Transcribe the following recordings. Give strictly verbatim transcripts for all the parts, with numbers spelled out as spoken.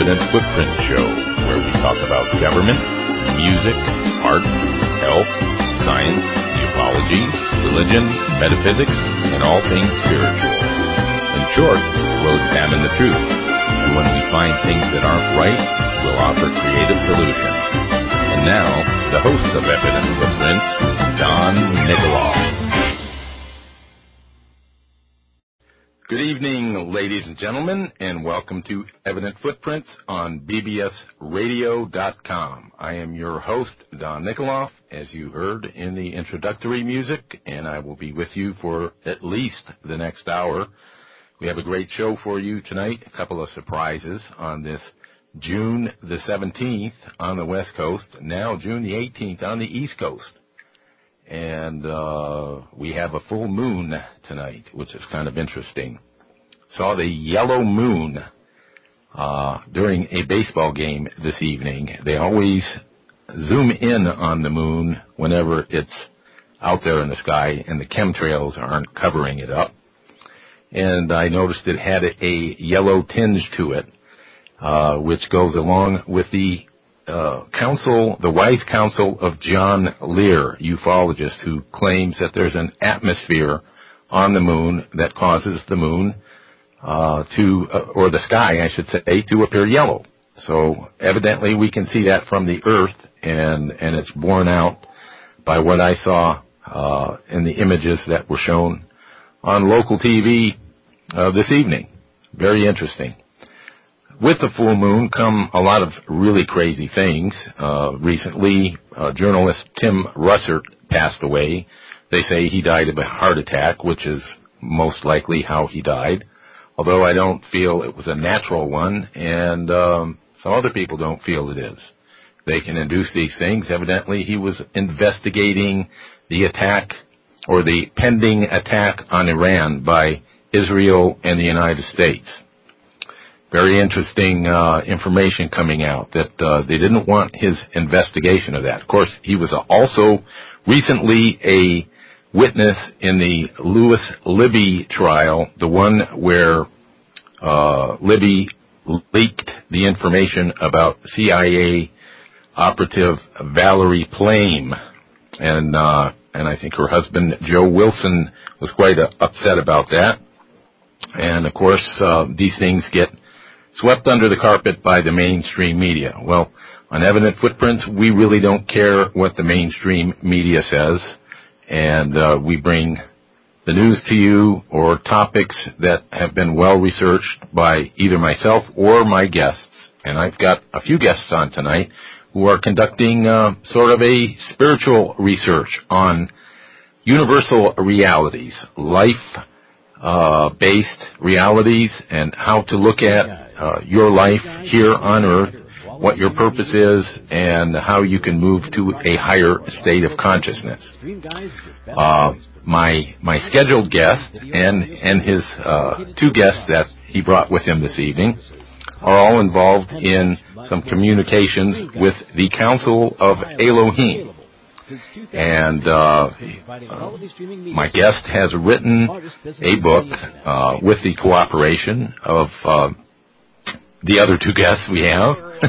Evident Footprint Show, where we talk about government, music, art, health, science, ufology, religion, metaphysics, and all things spiritual. In short, we'll examine the truth, and when we find things that aren't right, we'll offer creative solutions. And now, the host of Evident Footprints, Don Nikoloff. Good evening, ladies and gentlemen, and welcome to Evident Footprints on B B S radio dot com. I am your host, Don Nikoloff, as you heard in the introductory music, and I will be with you for at least the next hour. We have a great show for you tonight, a couple of surprises on this June the seventeenth on the West Coast, now June the eighteenth on the East Coast. And uh, we have a full moon tonight, which is kind of interesting. Saw the yellow moon uh, during a baseball game this evening. They always zoom in on the moon whenever it's out there in the sky and the chemtrails aren't covering it up. And I noticed it had a yellow tinge to it, uh, which goes along with the Uh, counsel, the wise counsel of John Lear, ufologist, who claims that there's an atmosphere on the moon that causes the moon uh, to, uh, or the sky, I should say, to appear yellow. So evidently we can see that from the Earth, and and it's borne out by what I saw uh, in the images that were shown on local T V uh, this evening. Very interesting. With the full moon come a lot of really crazy things. Uh, recently, uh, journalist Tim Russert passed away. They say he died of a heart attack, which is most likely how he died, although I don't feel it was a natural one, and um, some other people don't feel it is. They can induce these things. Evidently, he was investigating the attack or the pending attack on Iran by Israel and the United States. Very interesting uh, information coming out that uh, they didn't want his investigation of that. Of course, he was also recently a witness in the Louis Libby trial, the one where uh, Libby leaked the information about C I A operative Valerie Plame, and uh, and I think her husband Joe Wilson was quite uh, upset about that. And of course, uh, these things get swept under the carpet by the mainstream media. Well, on Evident Footprints, we really don't care what the mainstream media says, and uh, we bring the news to you or topics that have been well researched by either myself or my guests. And I've got a few guests on tonight who are conducting uh, sort of a spiritual research on universal realities, life Uh, based realities, and how to look at uh, your life here on Earth, what your purpose is, and how you can move to a higher state of consciousness. Uh, my my scheduled guest and and his uh, two guests that he brought with him this evening are all involved in some communications with the Council of Elohim. And uh, uh, my guest has written a book uh, with the cooperation of uh, the other two guests we have,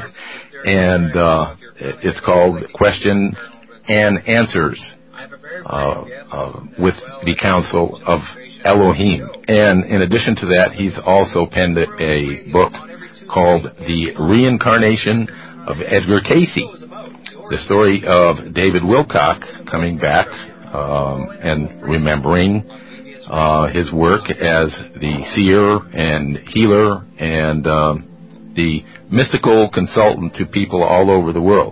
and uh, it's called Questions and Answers uh, uh, with the Council of Elohim. And in addition to that, he's also penned a book called The Reincarnation of Edgar Cayce, the story of David Wilcock coming back um, and remembering uh, his work as the seer and healer and um, the mystical consultant to people all over the world.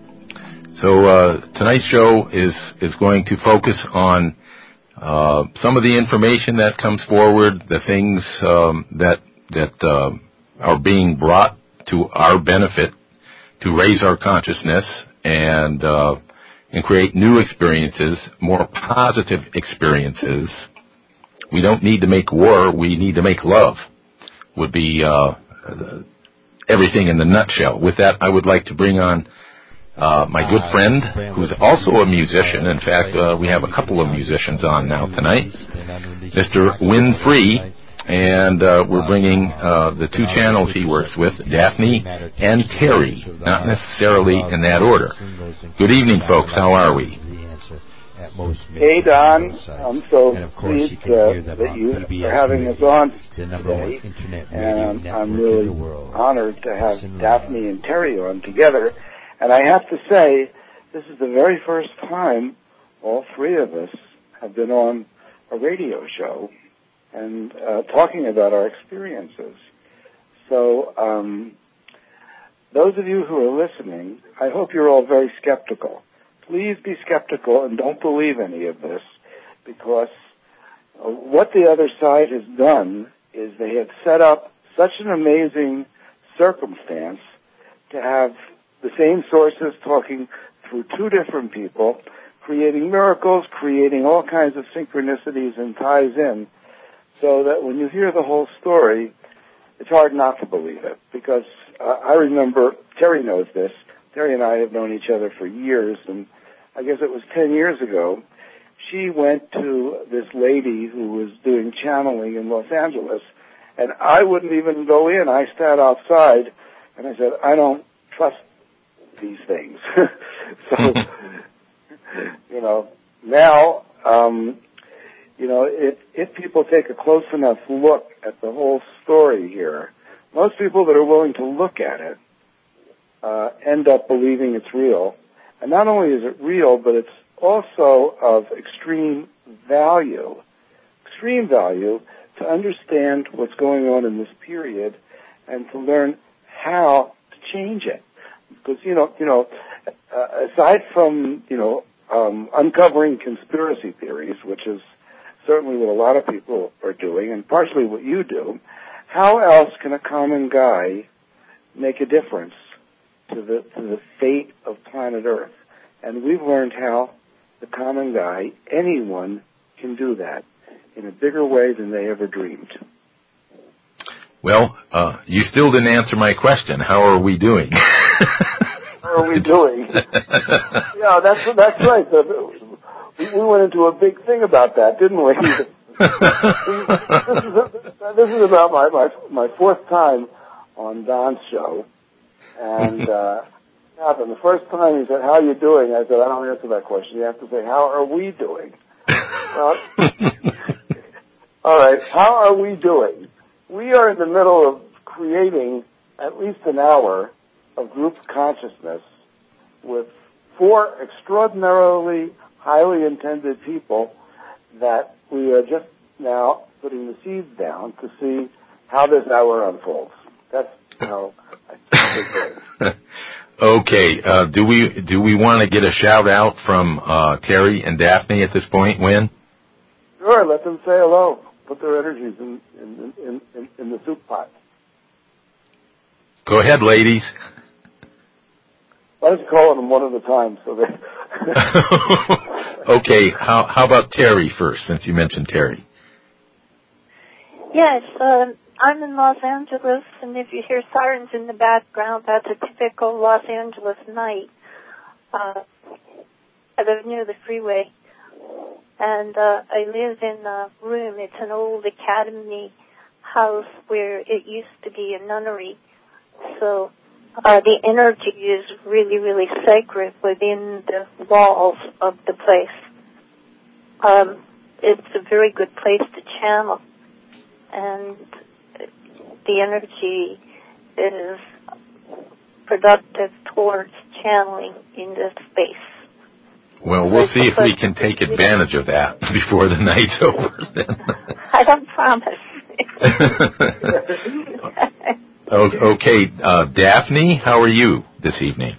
So uh, tonight's show is, is going to focus on uh, some of the information that comes forward, the things um, that, that uh, are being brought to our benefit to raise our consciousness and uh, and create new experiences, more positive experiences. We don't need to make war, we need to make love, would be uh, everything in the nutshell. With that, I would like to bring on uh, my good friend, who's also a musician. In fact, uh, we have a couple of musicians on now tonight, Mister Win Free, and uh, we're bringing uh, the two channels he works with, Daphne and Terry, not necessarily in that order. Good evening, folks. How are we? Hey, Don. I'm so pleased uh, that you are having us on today, and I'm really honored to have Daphne and Terry on together. And I have to say, this is the very first time all three of us have been on a radio show and uh, talking about our experiences. So um, those of you who are listening, I hope you're all very skeptical. Please be skeptical and don't believe any of this, because uh, what the other side has done is they have set up such an amazing circumstance to have the same sources talking through two different people, creating miracles, creating all kinds of synchronicities and ties in, so that when you hear the whole story, it's hard not to believe it. Because uh, I remember, Terry knows this, Terry and I have known each other for years, and I guess it was ten years ago, she went to this lady who was doing channeling in Los Angeles, and I wouldn't even go in. I sat outside, and I said, I don't trust these things. So, you know, now, um, you know, if, if people take a close enough look at the whole story here, most people that are willing to look at it uh, end up believing it's real. And not only is it real, but it's also of extreme value, extreme value to understand what's going on in this period and to learn how to change it. Because, you know, you know, uh, aside from, you know, um, uncovering conspiracy theories, which is certainly what a lot of people are doing, and partially what you do, how else can a common guy make a difference to the to the fate of planet Earth? And we've learned how the common guy, anyone, can do that in a bigger way than they ever dreamed. Well, uh, you still didn't answer my question. How are we doing? How are we doing? Yeah, that's that's right. We, we went into a big thing about that, didn't we? this, is a, this is about my, my my fourth time on Don's show, and uh, happened the first time he said, "How are you doing?" I said, "I don't answer that question. You have to say, how are we doing?" Well, all right. How are we doing? We are in the middle of creating at least an hour of group consciousness with four extraordinarily highly intended people that we are just now putting the seeds down to see how this hour unfolds. That's how I think it. Okay. Uh, do we do we want to get a shout out from uh, Terry and Daphne at this point, Win? Sure. Let them say hello. Put their energies in in, in, in, in the soup pot. Go ahead, ladies. Why don't you call them one at a time? So they. Okay. How how about Terry first, since you mentioned Terry? Yes, um, I'm in Los Angeles, and if you hear sirens in the background, that's a typical Los Angeles night. Uh, I live near the freeway, and uh, I live in a room. It's an old academy house where it used to be a nunnery. So uh, the energy is really, really sacred within the walls of the place. Um, it's a very good place to channel, and the energy is productive towards channeling in this space. Well, we'll see if we can take advantage of that before the night's over. Then. I don't promise. Okay, uh, Daphne, how are you this evening?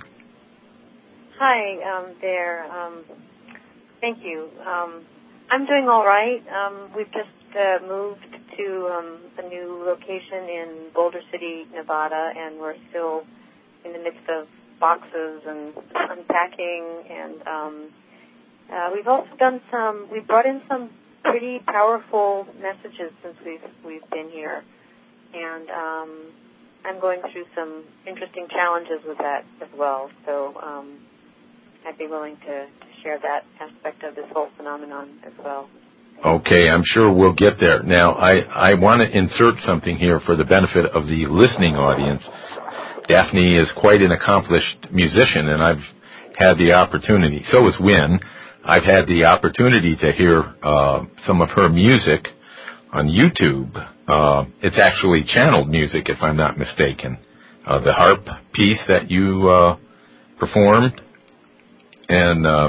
Hi um, there. Um, thank you. Um, I'm doing all right. Um, we've just uh, moved to um, a new location in Boulder City, Nevada, and we're still in the midst of boxes and unpacking. And um, uh, we've also done some. We brought in some pretty powerful messages since we've we've been here, and um, I'm going through some interesting challenges with that as well. So um, I'd be willing to, to share that aspect of this whole phenomenon as well. Okay, I'm sure we'll get there. Now, I, I want to insert something here for the benefit of the listening audience. Daphne is quite an accomplished musician, and I've had the opportunity, so is Wynn, I've had the opportunity to hear uh, some of her music on YouTube. Uh, it's actually channeled music, if I'm not mistaken. Uh, the harp piece that you uh, performed, and uh,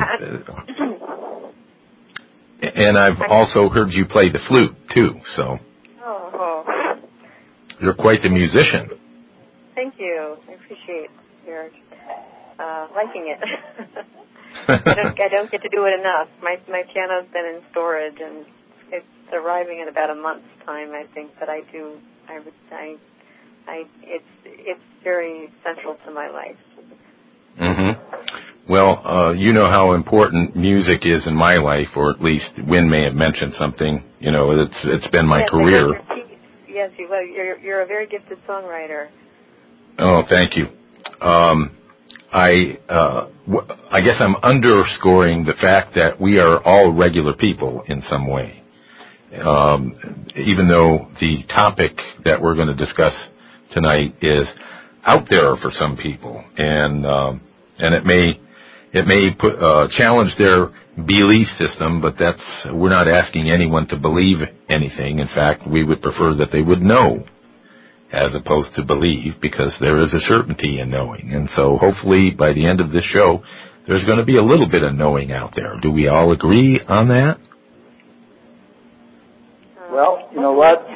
and I've also heard you play the flute too. So oh. You're quite the musician. Thank you. I appreciate your uh, liking it. I don't I don't get to do it enough. My my piano's been in storage, and it's arriving in about a month's time, I think. But I do I would I I it's it's very central to my life. Mm-hmm. Well, uh, you know how important music is in my life, or at least Wynn may have mentioned something. You know, it's it's been my yes, career. Yes, you well, you're you're a very gifted songwriter. Oh, thank you. Um, I uh, w- I guess I'm underscoring the fact that we are all regular people in some way. Um, even though the topic that we're going to discuss tonight is out there for some people, and um, and it may it may put, uh, challenge their belief system, but that's we're not asking anyone to believe anything. In fact, we would prefer that they would know, as opposed to believe, because there is a certainty in knowing. And so hopefully by the end of this show, there's going to be a little bit of knowing out there. Do we all agree on that? Well, you know what?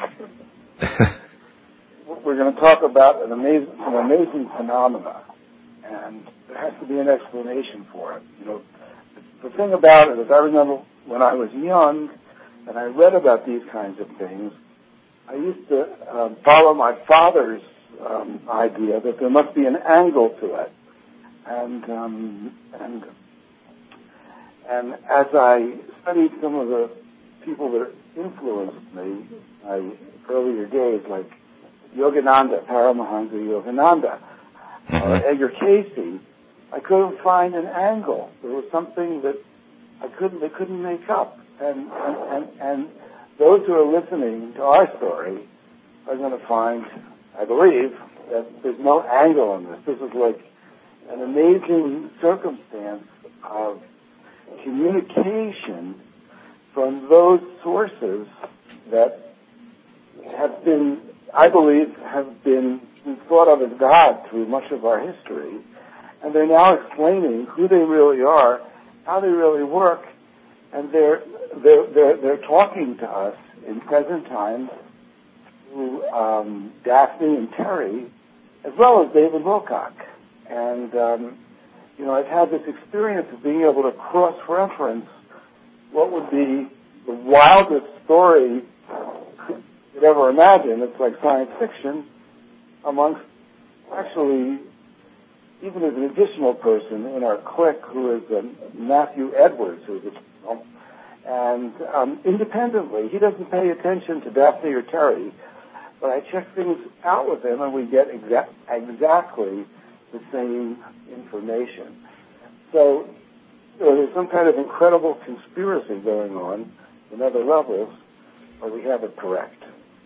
We're going to talk about an amazing, an amazing phenomena, and there has to be an explanation for it. You know, the thing about it is, I remember when I was young and I read about these kinds of things, I used to um, follow my father's um, idea that there must be an angle to it, and um, and and as I studied some of the people that influenced me in my earlier days, like Yogananda, Paramahansa Yogananda, mm-hmm. uh, Edgar Cayce, I couldn't find an angle. There was something that I couldn't, they couldn't make up, and and and. and those who are listening to our story are going to find, I believe, that there's no angle in this. This is like an amazing circumstance of communication from those sources that have been, I believe, have been thought of as God through much of our history, and they're now explaining who they really are, how they really work, and they're They're, they're, they're talking to us in present time through um, Daphne and Terry, as well as David Wilcock. And, um, you know, I've had this experience of being able to cross-reference what would be the wildest story you could ever imagine. It's like science fiction amongst actually, even as an additional person in our clique, who is um, Matthew Edwards, who's a And um, independently, he doesn't pay attention to Daphne or Terry, but I check things out with him, and we get exa- exactly the same information. So you know, there's some kind of incredible conspiracy going on in other levels, or we have it correct.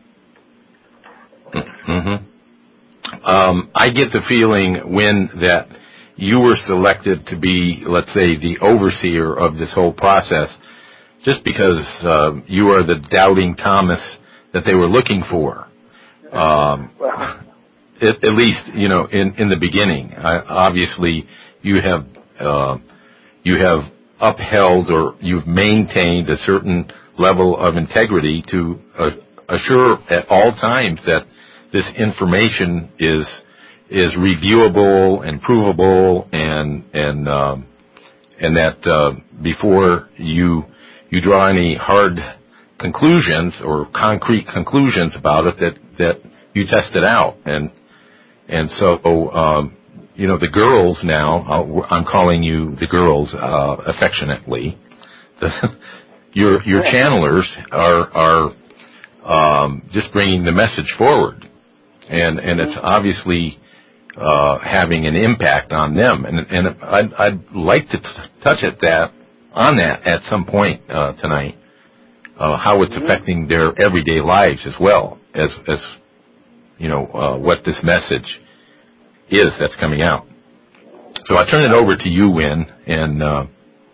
Mm-hmm. Um, I get the feeling, Wynn, that you were selected to be, let's say, the overseer of this whole process, just because uh, you are the doubting Thomas that they were looking for. Um, at, at least, you know, in, in the beginning. I, obviously, you have uh, you have upheld or you've maintained a certain level of integrity to uh, assure at all times that this information is is reviewable and provable, and and um, and that uh, before you you draw any hard conclusions or concrete conclusions about it, that, that you test it out. And and so, um, you know, the girls now, I'll, I'm calling you the girls uh, affectionately, the, your your channelers are, are um, just bringing the message forward. And, and it's obviously uh, having an impact on them. And, and I'd, I'd like to t- touch at that, on that at some point uh, tonight. uh, how it's mm-hmm. affecting their everyday lives as well as, as you know, uh, what this message is that's coming out. So I turn it over to you, Win, and uh,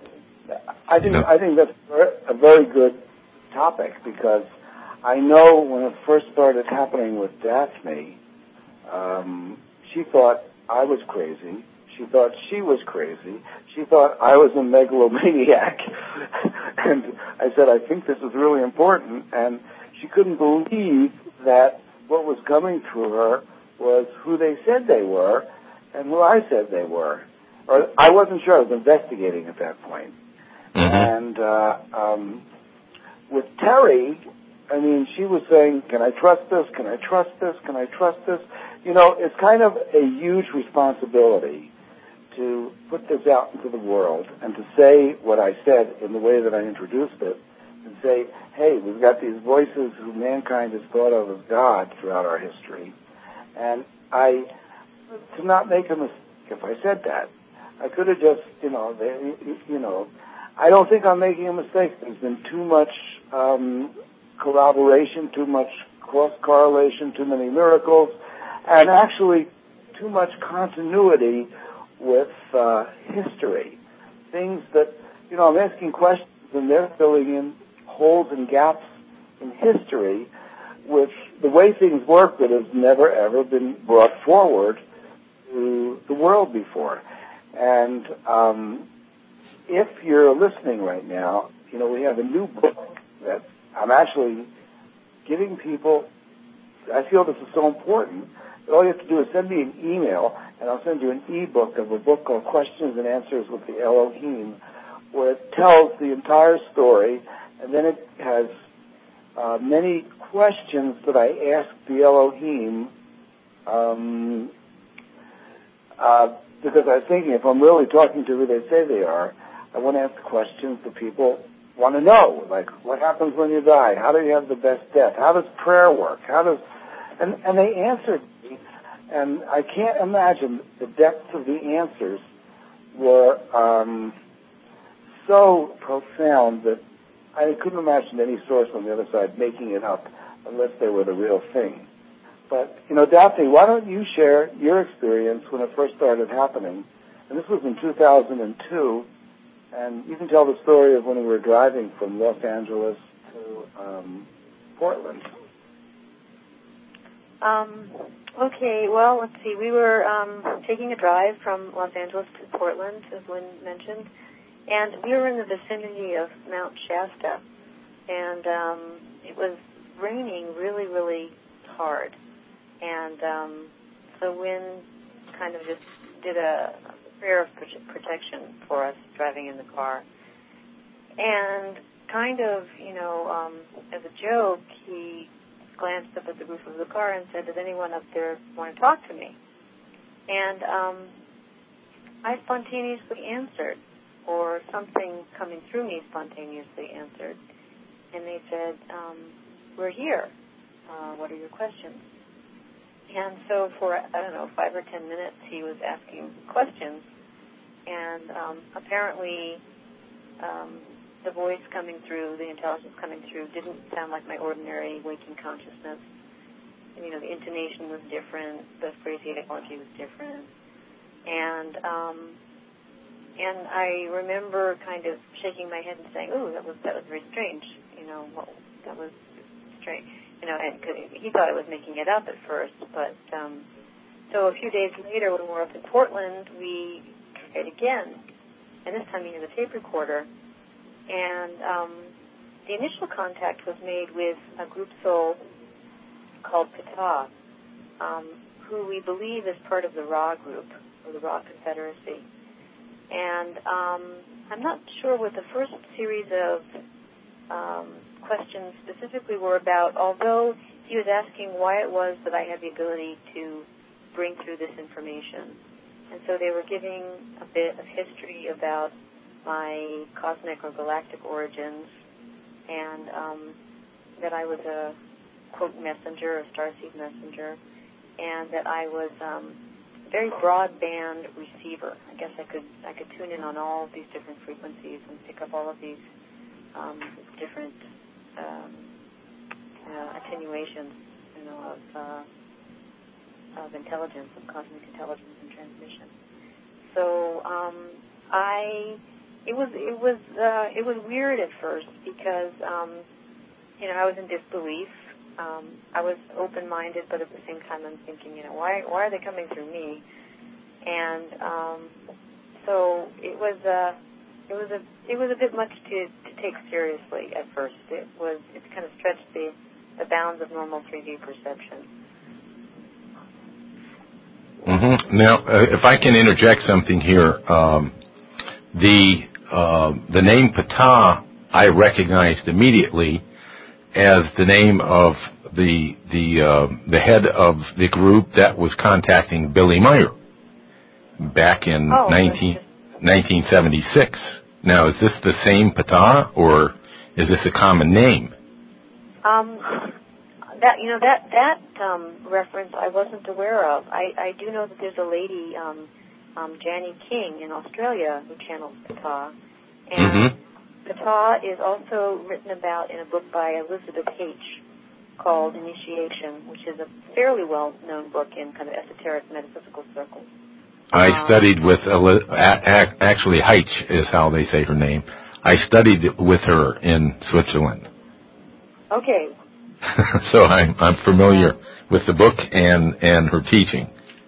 I think you know. I think that's a very good topic, because I know when it first started happening with Daphne, um, she thought I was crazy. She thought she was crazy. She thought I was a megalomaniac. And I said, I think this is really important. And she couldn't believe that what was coming through her was who they said they were and who I said they were. Or I wasn't sure. I was investigating at that point. Mm-hmm. And uh, um, with Terry, I mean, she was saying, can I trust this? Can I trust this? Can I trust this? You know, it's kind of a huge responsibility to put this out into the world and to say what I said in the way that I introduced it, and say, hey, we've got these voices who mankind has thought of as God throughout our history. And I, to not make a mistake if I said that, I could have just, you know, they, you know, I don't think I'm making a mistake. There's been too much um, corroboration, too much cross-correlation, too many miracles, and actually too much continuity with uh, history. Things that, you know, I'm asking questions and they're filling in holes and gaps in history, which the way things work that has never, ever been brought forward to the world before. And um, if you're listening right now, you know, we have a new book that I'm actually giving people. I feel this is so important that all you have to do is send me an email, and I'll send you an e-book of a book called Questions and Answers with the Elohim, where it tells the entire story, and then it has uh, many questions that I asked the Elohim, um, uh, because I was thinking if I'm really talking to who they say they are, I want to ask questions that people want to know, like what happens when you die? How do you have the best death? How does prayer work? How does and and they answered me, and I can't imagine the depths of the answers were um, so profound that I couldn't imagine any source on the other side making it up unless they were the real thing. But, you know, Daphne, why don't you share your experience when it first started happening? And this was in two thousand two, and you can tell the story of when we were driving from Los Angeles to um, Portland. Um, okay, well, let's see. We were um, taking a drive from Los Angeles to Portland, as Lynn mentioned, and we were in the vicinity of Mount Shasta, and um, it was raining really, really hard. And um, so Wynn kind of just did a prayer of protection for us driving in the car. And kind of, you know, um, as a joke, he glanced up at the roof of the car and said, does anyone up there want to talk to me? And um, I spontaneously answered, or something coming through me spontaneously answered. And they said, um, we're here. Uh, what are your questions? And so for, I don't know, five or ten minutes, he was asking questions. And um, apparently um, the voice coming through, the intelligence coming through, didn't sound like my ordinary waking consciousness. And, you know, the intonation was different, the phraseology was different. And um, and I remember kind of shaking my head and saying, ooh, that was, that was very strange. You know, well, that was strange. You know, and he thought I was making it up at first, but um, so a few days later, when we were up in Portland, we tried again, and this time he had a tape recorder, and um, the initial contact was made with a group soul called Ptah, um, who we believe is part of the Ra group, or the Ra Confederacy, and um, I'm not sure what the first series of um, questions specifically were about, although he was asking why it was that I had the ability to bring through this information. And so they were giving a bit of history about my cosmic or galactic origins, and um, that I was a, quote, messenger, a starseed messenger, and that I was um, a very broadband receiver. I guess I could I could tune in on all of these different frequencies and pick up all of these um, different um, uh, attenuations, you know, of uh, of intelligence, of cosmic intelligence and transmission. So um, I, it was it was uh, it was weird at first because um, you know I was in disbelief. Um, I was open-minded, but at the same time I'm thinking, you know, why why are they coming through me? And um, so it was uh, it was a it was a bit much to, to take seriously at first. It was it kind of stretched the, the bounds of normal three D perception. Mm-hmm. Now, uh, if I can interject something here, um, the uh, the name Ptah I recognized immediately as the name of the the uh, the head of the group that was contacting Billy Meier back in oh, nineteen seventy-six. Now, is this the same Ptah, or is this a common name? Um, that you know that that um, reference I wasn't aware of. I, I do know that there's a lady, um, um, Janie King in Australia, who channels Ptah, and Mm-hmm. Ptah is also written about in a book by Elizabeth H. called Initiation, which is a fairly well-known book in kind of esoteric metaphysical circles. I um, studied with, actually Heitch is how they say her name. I studied with her in Switzerland. Okay. So I'm, I'm familiar yeah. with the book and, and her teaching.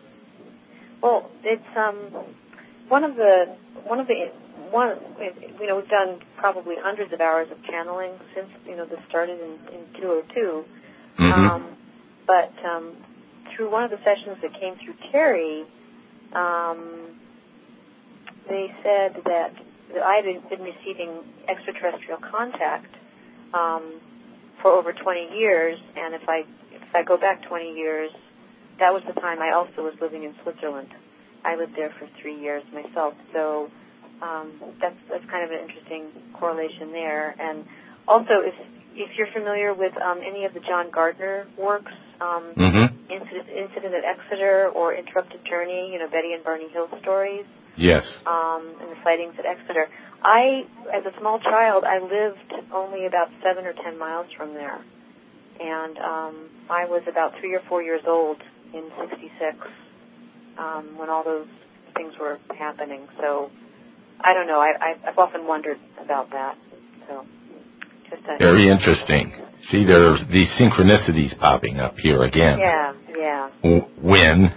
Well, it's um, one of the, one of the, One, you know, we've done probably hundreds of hours of channeling since, you know, this started in, in two oh two. Mm-hmm. Um, but um, through one of the sessions that came through Terry, um, they said that, that I had been receiving extraterrestrial contact um, for over twenty years, and if I if I go back twenty years, that was the time I also was living in Switzerland. I lived there for three years myself, so. Um, that's that's kind of an interesting correlation there. And also, if if you're familiar with um, any of the John Gardner works, um, mm-hmm. Incident, Incident at Exeter or Interrupted Journey, you know, Betty and Barney Hill stories. Yes. Um, and the sightings at Exeter. I, as a small child, I lived only about seven or ten miles from there, and um, I was about three or four years old in sixty-six um, when all those things were happening. So. I don't know. I, I've often wondered about that. So, just a, very interesting. See, there's these synchronicities popping up here again. Yeah, yeah. W- when?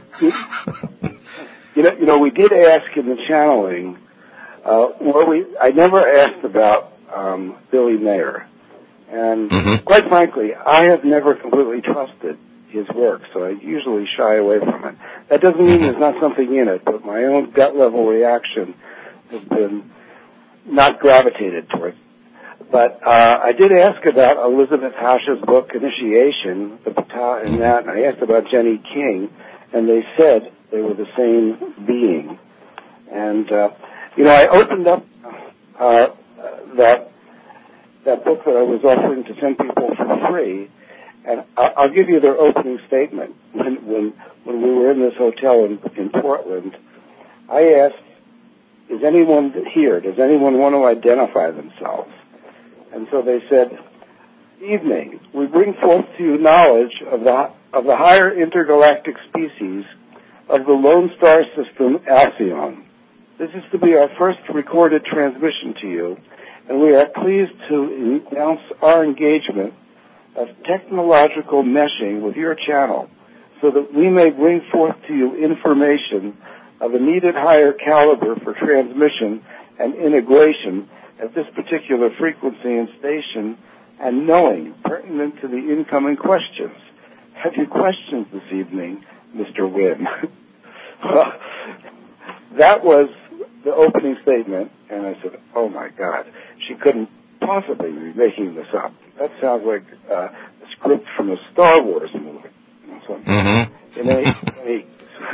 you know, you know, we did ask in the channeling. Uh, well, we I never asked about um, Billy Meier, and mm-hmm. quite frankly, I have never completely trusted his work, so I usually shy away from it. That doesn't mean mm-hmm. there's not something in it, but my own gut level reaction has been not gravitated towards. But uh, I did ask about Elizabeth Hash's book, Initiation, the Ptah in that, and I asked about Jenny King, and they said they were the same being. And, uh, you know, I opened up uh, that that book that I was offering to send people for free, and I'll give you their opening statement. When when, when we were in this hotel in, in Portland, I asked, is anyone here? Does anyone want to identify themselves? And so they said, evening, we bring forth to you knowledge of the, of the higher intergalactic species of the Lone Star System, Alcyon. This is to be our first recorded transmission to you, and we are pleased to announce our engagement of technological meshing with your channel so that we may bring forth to you information of a needed higher caliber for transmission and integration at this particular frequency and station, and knowing pertinent to the incoming questions. Have you questions this evening, Mister Wynn? Well, that was the opening statement, and I said, oh my God, she couldn't possibly be making this up. That sounds like uh, a script from a Star Wars movie. So, mm-hmm. in any, any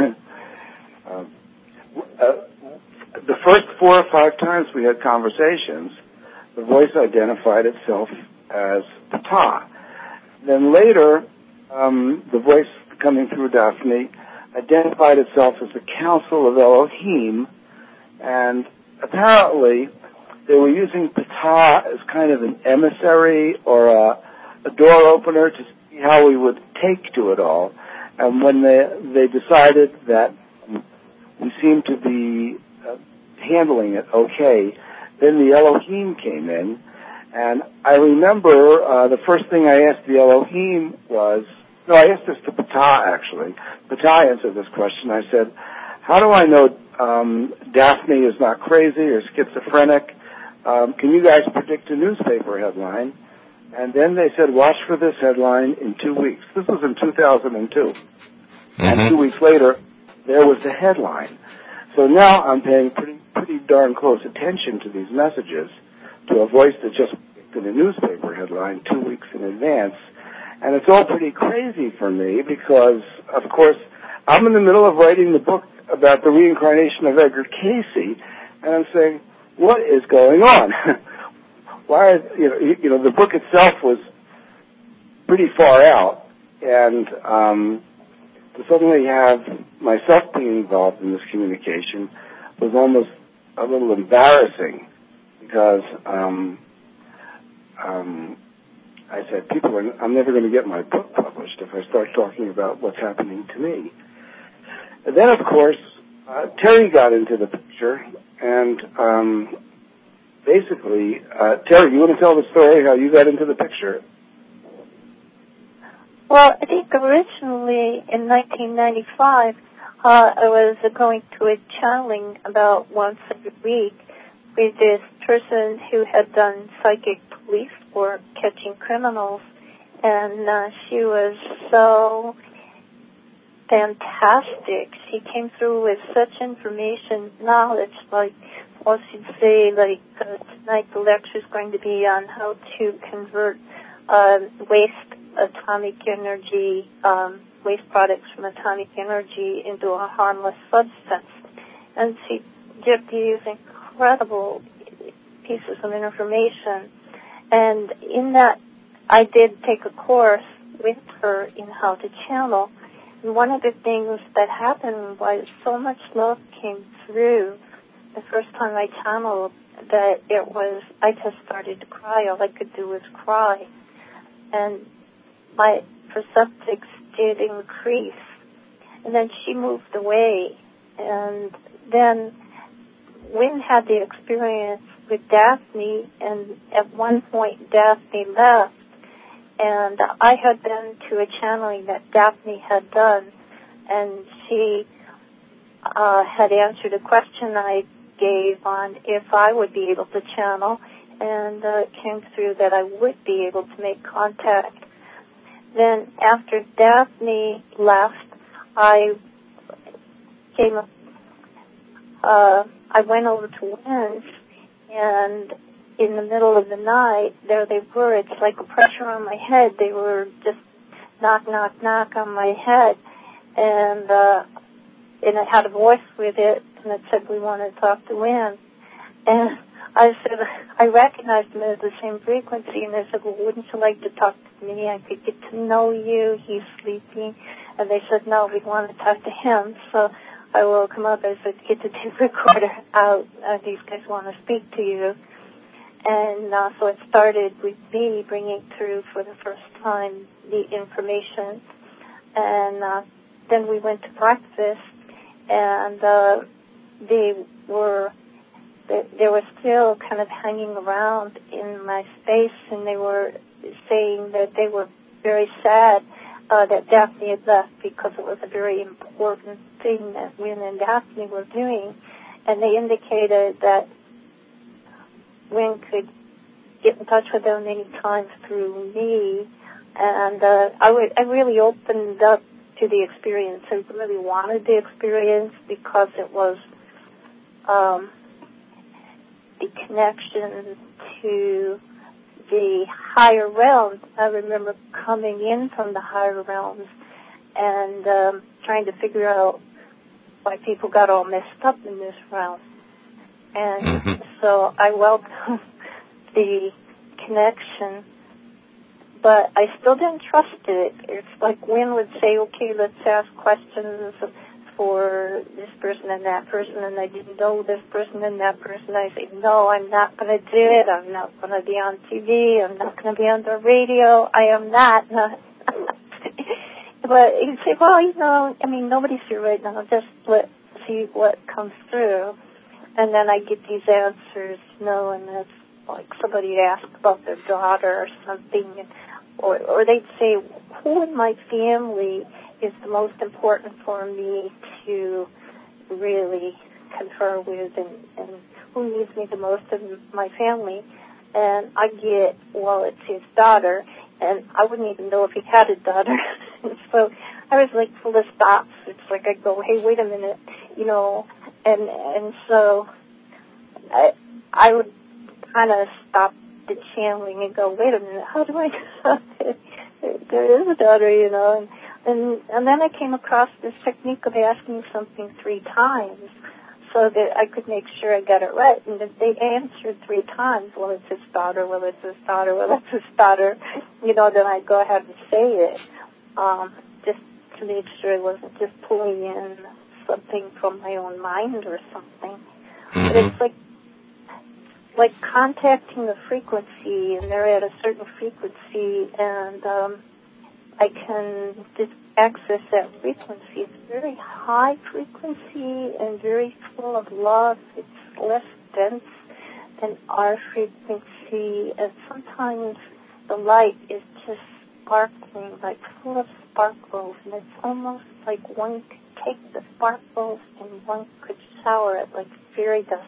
um, uh, the first four or five times we had conversations, the voice identified itself as Ptah. Then later, um, the voice coming through Daphne identified itself as the Council of Elohim, and apparently they were using Ptah as kind of an emissary or a, a door opener to see how we would take to it all. And when they, they decided that we seemed to be uh, handling it okay, then the Elohim came in. And I remember uh, the first thing I asked the Elohim was, no, I asked this to Ptah, actually. Ptah answered this question. I said, how do I know um, Daphne is not crazy or schizophrenic? Um, can you guys predict a newspaper headline? And then they said, watch for this headline in two weeks. This was in two thousand two. Mm-hmm. And two weeks later, there was the headline. So now I'm paying pretty pretty darn close attention to these messages to a voice that just predicted a newspaper headline two weeks in advance. And it's all pretty crazy for me because, of course, I'm in the middle of writing the book about the reincarnation of Edgar Cayce, and I'm saying, what is going on? Why, you know, you know, the book itself was pretty far out, and um, to suddenly have myself being involved in this communication was almost a little embarrassing because um, um, I said, people are, I'm never going to get my book published if I start talking about what's happening to me. And then, of course, uh, Terry got into the picture, and um, basically, uh, Terry, you want to tell the story how you got into the picture? Well, I think originally in nineteen ninety-five, uh, I was going to a channeling about once every week with this person who had done psychic police work catching criminals, and uh, she was so fantastic. She came through with such information, knowledge, like, well, she'd say, like, uh, tonight the lecture is going to be on how to convert uh, waste atomic energy, um, waste products from atomic energy into a harmless substance. And she did these incredible pieces of information. And in that, I did take a course with her in how to channel. And one of the things that happened was so much love came through the first time I channeled that it was, I just started to cry. All I could do was cry. And my perceptics did increase. And then she moved away. And then Wynn had the experience with Daphne, and at one point Daphne left. And I had been to a channeling that Daphne had done, and she uh, had answered a question I gave on if I would be able to channel, and uh, it came through that I would be able to make contact. Then after Daphne left, I came, uh, I went over to Wynn's, and in the middle of the night, there they were. It's like a pressure on my head. They were just knock, knock, knock on my head. And uh, and it had a voice with it, and it said, we want to talk to Wynn. And I said, I recognized him as the same frequency, and they said, well, wouldn't you like to talk to me? I could get to know you. He's sleeping. And they said, no, we want to talk to him. So I woke him up. I said, get the tape recorder out. Uh, these guys want to speak to you. And uh, so it started with me bringing through for the first time the information. And uh, then we went to breakfast, and uh, they were, they, they were still kind of hanging around in my space, and they were saying that they were very sad uh, that Daphne had left because it was a very important thing that Wynn and Daphne were doing. And they indicated that Wynn could get in touch with them any time through me, and uh, I, would, I really opened up to the experience. I really wanted the experience because it was um, the connection to the higher realms. I remember coming in from the higher realms and um, trying to figure out why people got all messed up in this realm. And mm-hmm. so I welcomed the connection, but I still didn't trust it. It's like Wynn would say, okay, let's ask questions. for this person and that person, and I didn't know this person and that person. I say, no, I'm not going to do it. I'm not going to be on T V. I'm not going to be on the radio. I am not. But you say, well, you know, I mean, nobody's here right now. Just let see what comes through. And then I get these answers, you know, and it's like somebody asked about their daughter or something, and, or, or they'd say, who in my family is the most important for me to really confer with, and, and who needs me the most in my family? And I get, well, it's his daughter, and I wouldn't even know if he had a daughter. So I was like full of stops. It's like I go, hey, wait a minute, you know, and and so I I would kind of stop the channeling and go, wait a minute, how do I know that there is a daughter, you know? And, and and then I came across this technique of asking something three times so that I could make sure I got it right. And if they answered three times, well, it's his daughter, well, it's his daughter, well, it's his daughter, you know, then I'd go ahead and say it, um, just to make sure I wasn't just pulling in something from my own mind or something. Mm-hmm. But it's like like contacting a frequency, and they're at a certain frequency, and um, I can just access that frequency. It's very high frequency and very full of love. It's less dense than our frequency, and sometimes the light is just sparkling, like full of sparkles, and it's almost like one could take the sparkles and one could shower it like fairy dust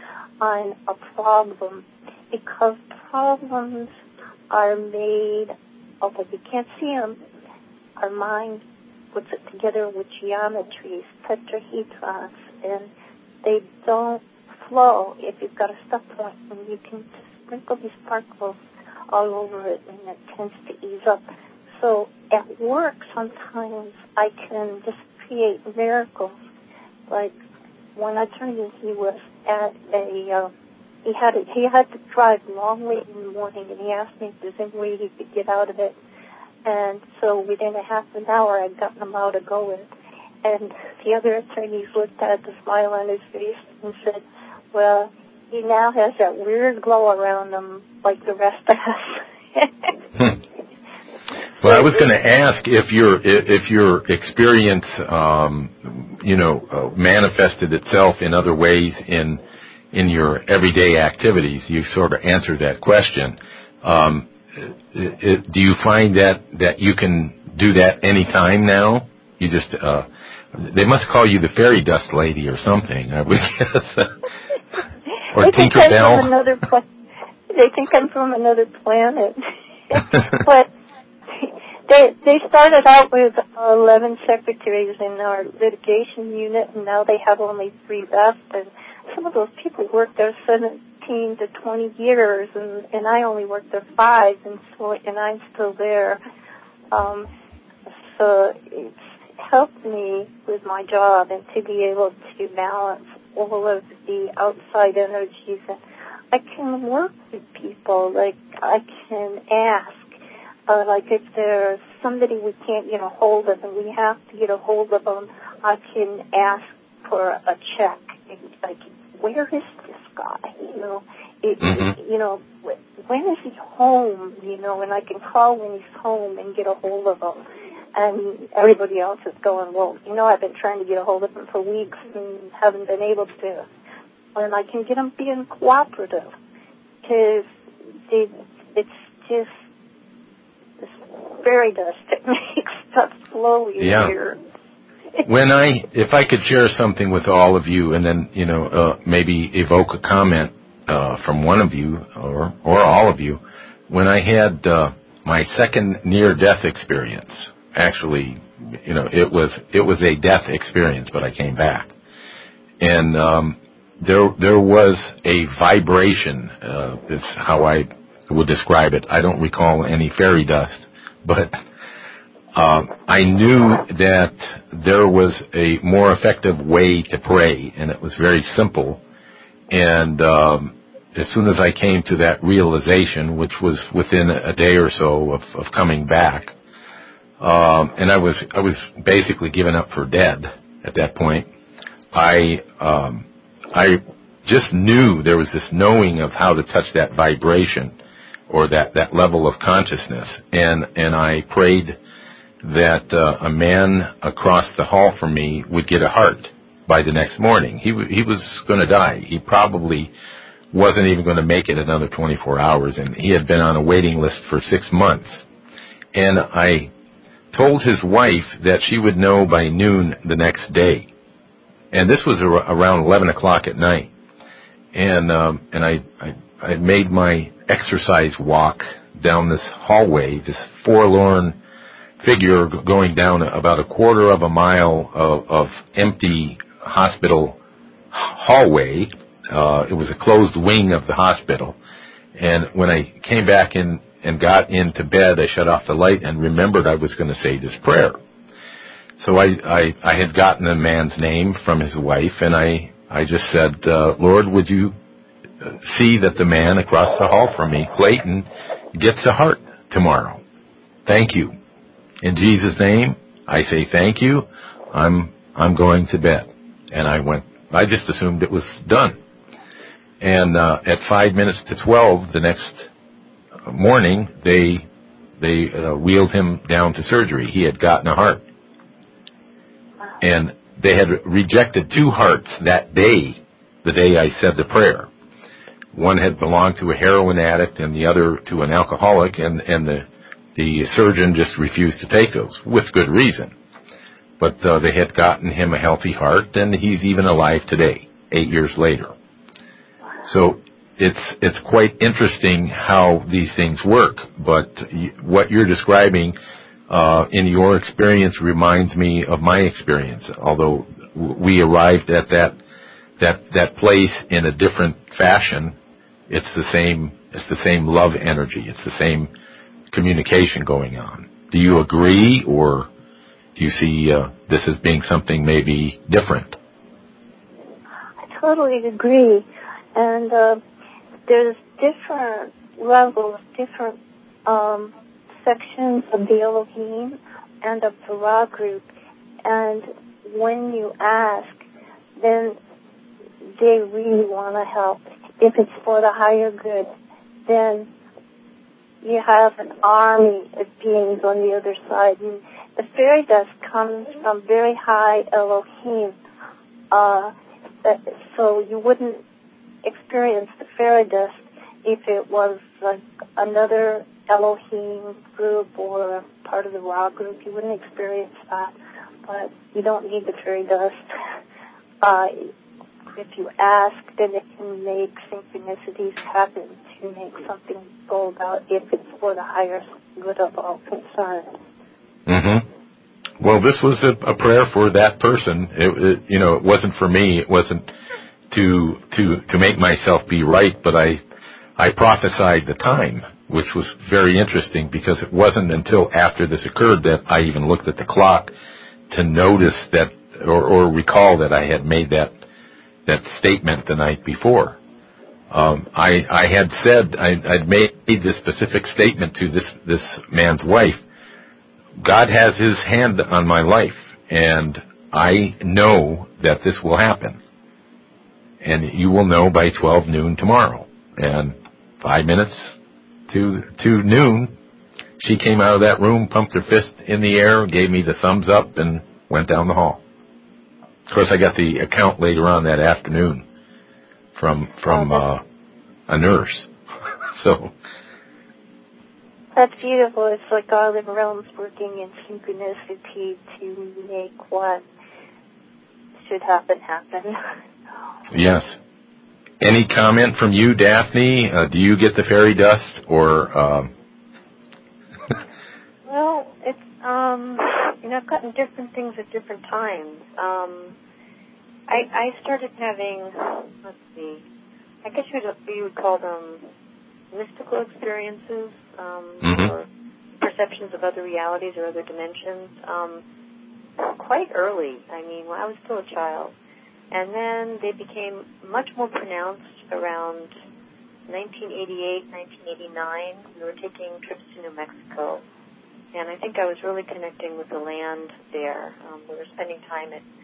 on a problem, because problems are made of, like, you can't see them. Our mind puts it together with geometries, tetrahedrons, and they don't flow if you've got a stuck point, and you can just sprinkle these sparkles all over it, and it tends to ease up. So at work, sometimes I can just create miracles. Like one attorney, he was at a, uh, he had a, he had to drive long way in the morning, and he asked me if there's any way he could get out of it. And so within a half an hour, I'd gotten him out of going. And the other attorneys looked at the smile on his face and said, well, he now has that weird glow around him like the rest of us. Well, I was going to ask if your if your experience, um, you know, uh, manifested itself in other ways in in your everyday activities. You sort of answered that question. Um, it, it, do you find that that you can do that anytime now? You just uh, they must call you the fairy dust lady or something, I would guess. Or they think Tinkerbell. I'm from another pla- they think I'm from another planet. But They they started out with eleven secretaries in our litigation unit, and now they have only three left. And some of those people worked there seventeen to twenty years, and, and I only worked there five, and so and I'm still there. Um, so it's helped me with my job and to be able to balance all of the outside energies. And I can work with people, like I can ask. Uh, like if there's somebody we can't get a hold of and we have to get a hold of them, I can ask for a check. Like, where is this guy? You know, it, mm-hmm. it, you know, when is he home? You know, and I can call when he's home and get a hold of him. And everybody else is going, well, you know, I've been trying to get a hold of him for weeks and haven't been able to. And I can get him being cooperative because it, it's just fairy dust. It makes stuff flow easier. Yeah. When I, if I could share something with all of you, and then you know uh, maybe evoke a comment uh, from one of you or or all of you, when I had uh, my second near-death experience, actually, you know, it was it was a death experience, but I came back, and um, there there was a vibration. Uh, is how I would describe it. I don't recall any fairy dust. But uh, I knew that there was a more effective way to pray, and it was very simple. And um, as soon as I came to that realization, which was within a day or so of, of coming back, um, and I was I was basically given up for dead, at that point, I um, I just knew there was this knowing of how to touch that vibration or that, that level of consciousness. And, and I prayed that uh, a man across the hall from me would get a heart by the next morning. He, w- he was going to die. He probably wasn't even going to make it another twenty-four hours, and he had been on a waiting list for six months. And I told his wife that she would know by noon the next day. And this was ar- around eleven o'clock at night. And um, and I, I I made my exercise walk down this hallway, this forlorn figure going down about a quarter of a mile of, of empty hospital hallway. Uh, it was a closed wing of the hospital. And when I came back in and got into bed, I shut off the light and remembered I was going to say this prayer. So I, I, I had gotten the man's name from his wife, and I, I just said, uh, Lord, would you see that the man across the hall from me, Clayton, gets a heart tomorrow? Thank you. In Jesus' name, I say thank you. I'm, I'm going to bed. And I went, I just assumed it was done. And, uh, at five minutes to twelve the next morning, they, they, uh, wheeled him down to surgery. He had gotten a heart. And they had rejected two hearts that day, the day I said the prayer. One had belonged to a heroin addict and the other to an alcoholic, and, and the, the surgeon just refused to take those, with good reason. But uh, they had gotten him a healthy heart, and he's even alive today, eight years later. So it's it's quite interesting how these things work. But what you're describing uh, in your experience reminds me of my experience. Although we arrived at that that that place in a different fashion, it's the same. It's the same love energy. It's the same communication going on. Do you agree, or do you see uh, this as being something maybe different? I totally agree. And uh, there's different levels, different um, sections of the Elohim and of the Ra group. And when you ask, then they really want to help. If it's for the higher good, then you have an army of beings on the other side. And the fairy dust comes from very high Elohim. Uh, so you wouldn't experience the fairy dust if it was like another Elohim group or part of the Ra group. You wouldn't experience that. But you don't need the fairy dust. Uh, if you ask, then it can make synchronicities happen to make something go about if it's for the higher good of all concerned. Mm-hmm. Well, this was a, a prayer for that person. It, it, you know, it wasn't for me. It wasn't to to to make myself be right, but I I prophesied the time, which was very interesting because it wasn't until after this occurred that I even looked at the clock to notice that or, or recall that I had made that that statement the night before. Um, I I had said I, I'd made this specific statement to this this man's wife. God has His hand on my life, and I know that this will happen. And you will know by twelve noon tomorrow. And five minutes to to noon, she came out of that room, pumped her fist in the air, gave me the thumbs up, and went down the hall. Of course, I got the account later on that afternoon from from uh, a nurse. So that's beautiful. It's like all the realms working in synchronicity to make what should happen happen. Yes. Any comment from you, Daphne? Uh, do you get the fairy dust, or? Um... Well, it's um, you know, I've gotten different things at different times. Um, I I started having, let's see, I guess you would you would call them mystical experiences, um, mm-hmm. or perceptions of other realities or other dimensions. Um, quite early. I mean, when I was still a child. And then they became much more pronounced around nineteen eighty-eight, nineteen eighty-nine. We were taking trips to New Mexico. And I think I was really connecting with the land there. Um, we were spending time at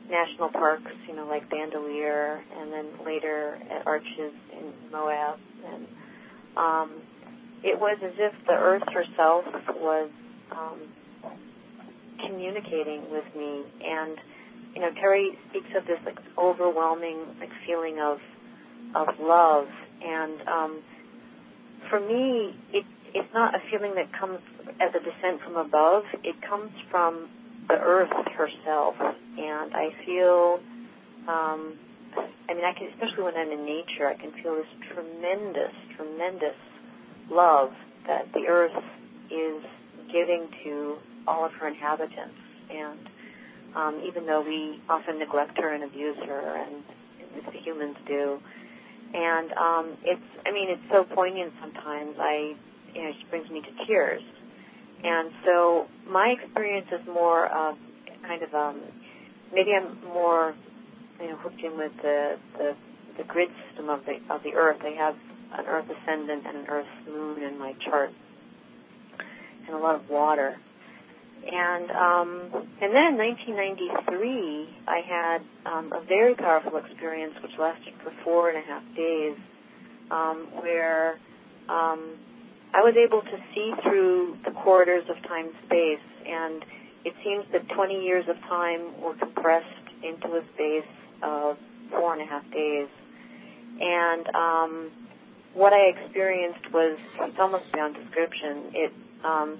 national parks, you know, like Bandelier, and then later at Arches in Moab. And um, it was as if the earth herself was um, communicating with me. And, you know, Terry speaks of this like overwhelming like feeling of of love. And um, for me, it, it's not a feeling that comes as a descent from above. It comes from the earth herself. And I feel, um, I mean, I can, especially when I'm in nature, I can feel this tremendous, tremendous love that the earth is giving to all of her inhabitants. And um, even though we often neglect her and abuse her, and as the humans do, and um, it's, I mean, it's so poignant sometimes. I, you know, it just brings me to tears. And so my experience is more of kind of, um, maybe I'm more, you know, hooked in with the, the the grid system of the of the Earth. I have an Earth ascendant and an Earth moon in my chart, and a lot of water. And um, and then in nineteen ninety-three, I had um, a very powerful experience which lasted for four and a half days, um, where um, I was able to see through the corridors of time-space, and it seems that twenty years of time were compressed into a space of four and a half days. And um, what I experienced was, it's almost beyond description. It, um,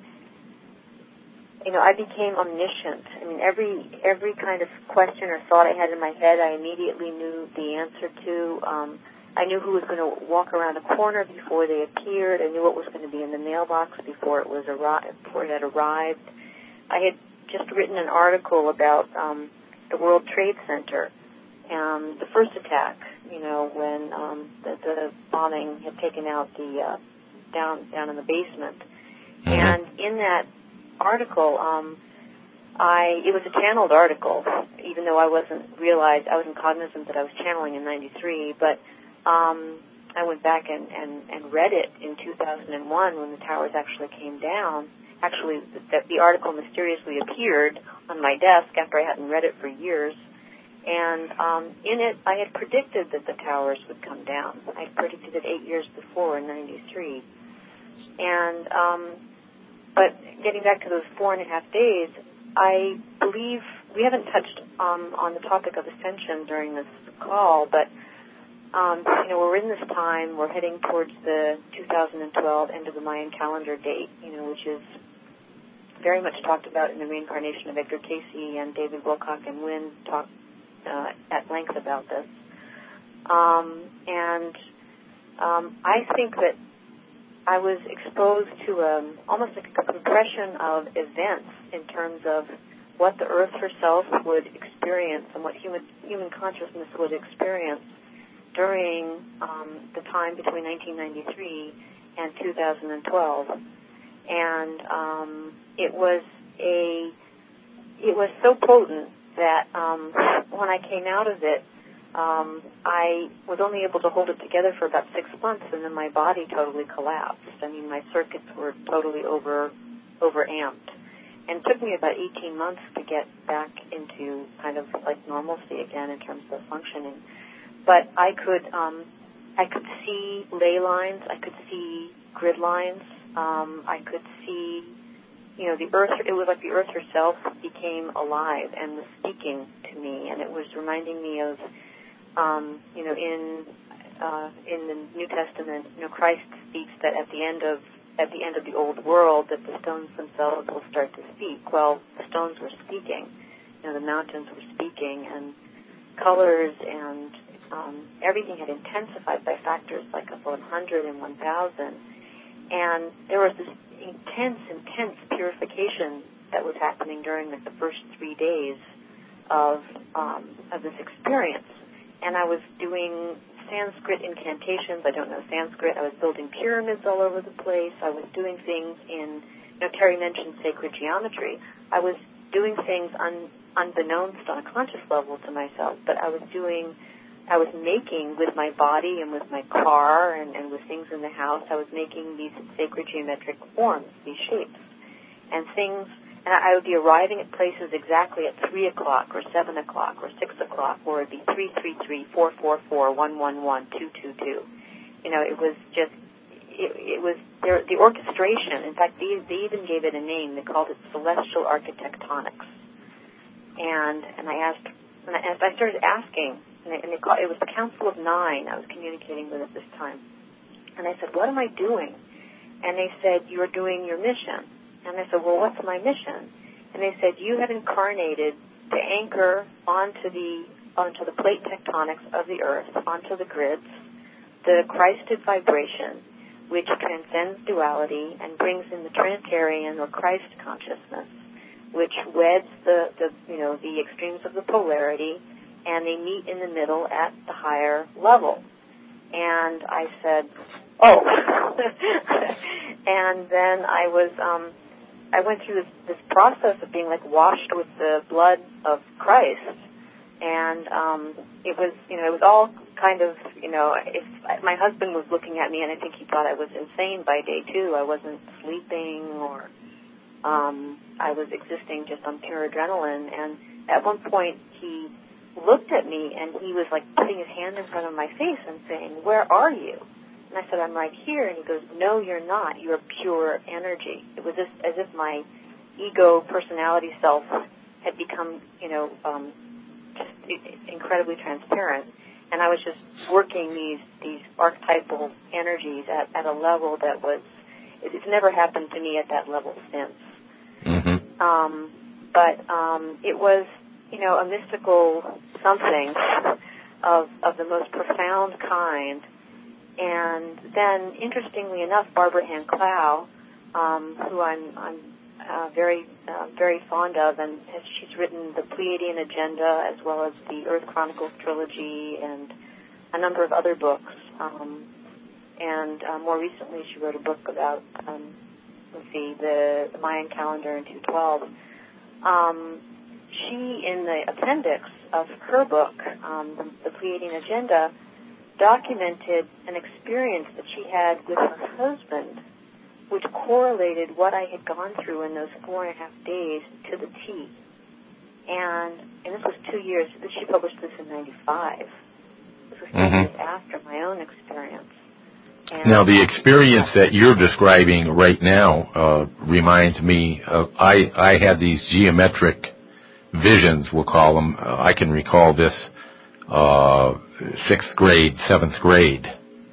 you know, I became omniscient. I mean, every every kind of question or thought I had in my head, I immediately knew the answer to. Um, I knew who was going to walk around a corner before they appeared. I knew what was going to be in the mailbox before it was arri- before it had arrived. I had just written an article about um, the World Trade Center, um, the first attack. You know, when um, the, the bombing had taken out the uh, down down in the basement, mm-hmm. and in that article, um, I it was a channeled article, even though I wasn't realized I wasn't cognizant that I was channeling in ninety-three, but um, I went back and, and, and read it in two thousand one when the towers actually came down. Actually, that the article mysteriously appeared on my desk after I hadn't read it for years. And um, in it, I had predicted that the towers would come down. I had predicted it eight years before in ninety-three. And, um, but getting back to those four and a half days, I believe we haven't touched um, on the topic of ascension during this call, but Um, you know, we're in this time, we're heading towards the two thousand twelve end of the Mayan calendar date, you know, which is very much talked about in the reincarnation of Edgar Cayce, and David Wilcock and Wynne talked uh, at length about this. Um, and um, I think that I was exposed to um, almost like a compression of events in terms of what the Earth herself would experience and what human human consciousness would experience during um, the time between nineteen ninety-three and two thousand twelve, and um, it was a it was so potent that um, when I came out of it, um, I was only able to hold it together for about six months, and then my body totally collapsed. I mean, my circuits were totally over overamped, and it took me about eighteen months to get back into kind of like normalcy again in terms of functioning. But I could, um, I could see ley lines. I could see grid lines. Um, I could see, you know, the Earth. It was like the Earth herself became alive and was speaking to me, and it was reminding me of, um, you know, in uh, in the New Testament, you know, Christ speaks that at the end of at the end of the old world, that the stones themselves will start to speak. Well, the stones were speaking. You know, the mountains were speaking, and colors and Um, everything had intensified by factors like of one hundred and one thousand. And there was this intense, intense purification that was happening during like, the first three days of, um, of this experience. And I was doing Sanskrit incantations. I don't know Sanskrit. I was building pyramids all over the place. I was doing things in, you know, Terry mentioned sacred geometry. I was doing things un, unbeknownst on a conscious level to myself, but I was doing... I was making with my body and with my car and, and with things in the house, I was making these sacred geometric forms, these shapes. And things, And I would be arriving at places exactly at three o'clock or seven o'clock or six o'clock, or it would be three three three, four four four, one one one, two two two. You know, it was just, it, it was the, the orchestration. In fact, they, they even gave it a name. They called it Celestial Architectonics. And and I asked, and I, and I started asking, and, they, and they called, it was the Council of Nine I was communicating with at this time. And I said, what am I doing? And they said, you're doing your mission. And I said, well, what's my mission? And they said, you have incarnated to anchor onto the onto the plate tectonics of the Earth, onto the grids, the Christed vibration, which transcends duality and brings in the Trinitarian or Christ consciousness, which weds the, the you know the extremes of the polarity, and they meet in the middle at the higher level. And I said, oh. And then I was, um, I went through this, this process of being like washed with the blood of Christ. And um, it was, you know, it was all kind of, you know, if my husband was looking at me, and I think he thought I was insane by day two. I wasn't sleeping, or um, I was existing just on pure adrenaline. And at one point, he looked at me, and he was like putting his hand in front of my face and saying, where are you? And I said, I'm right here. And he goes, no, you're not. You're pure energy. It was just as if my ego personality self had become, you know, um, just incredibly transparent. And I was just working these, these archetypal energies at, at a level that was, it, it's never happened to me at that level since. Mm-hmm. Um, but um, it was, you know, a mystical something of of the most profound kind. And then, interestingly enough, Barbara Ann Clow, um, who I'm I'm uh, very uh, very fond of, and she's written the Pleiadian Agenda as well as the Earth Chronicles trilogy and a number of other books. Um, and uh, more recently, she wrote a book about um, let's see the, the Mayan calendar in two twelve. Um, She, in the appendix of her book, um, the, the Pleiadian Agenda, documented an experience that she had with her husband, which correlated what I had gone through in those four and a half days to the T. And, and this was two years. She published this in ninety-five. This was two mm-hmm. years after my own experience. And now, the experience that you're describing right now uh, reminds me of, I, I had these geometric visions, we'll call them. Uh, I can recall this uh, sixth grade, seventh grade.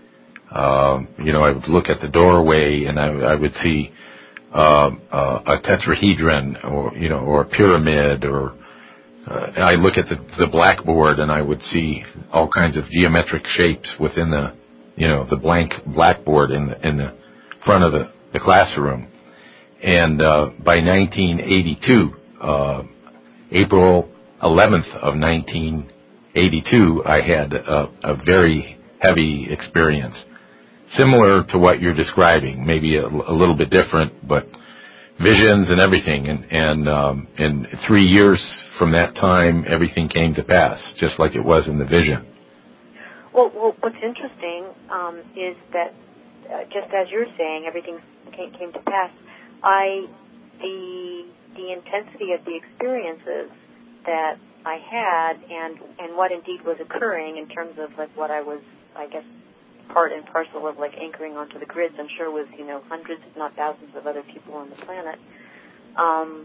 Uh, you know, I would look at the doorway and I, I would see uh, uh, a tetrahedron, or you know, or a pyramid, or uh, I look at the, the blackboard and I would see all kinds of geometric shapes within the, you know, the blank blackboard in the in the front of the, the classroom. And uh, by nineteen eighty-two. Uh, April eleventh of nineteen eighty-two, I had a, a very heavy experience, similar to what you're describing, maybe a, a little bit different, but visions and everything. And, and um, in three years from that time, everything came to pass, just like it was in the vision. Well, well what's interesting um, is that, uh, just as you're saying, everything came, came to pass. I the the intensity of the experiences that I had and, and what indeed was occurring in terms of like what I was, I guess, part and parcel of like anchoring onto the grids, I'm sure with, you know, hundreds if not thousands of other people on the planet, um,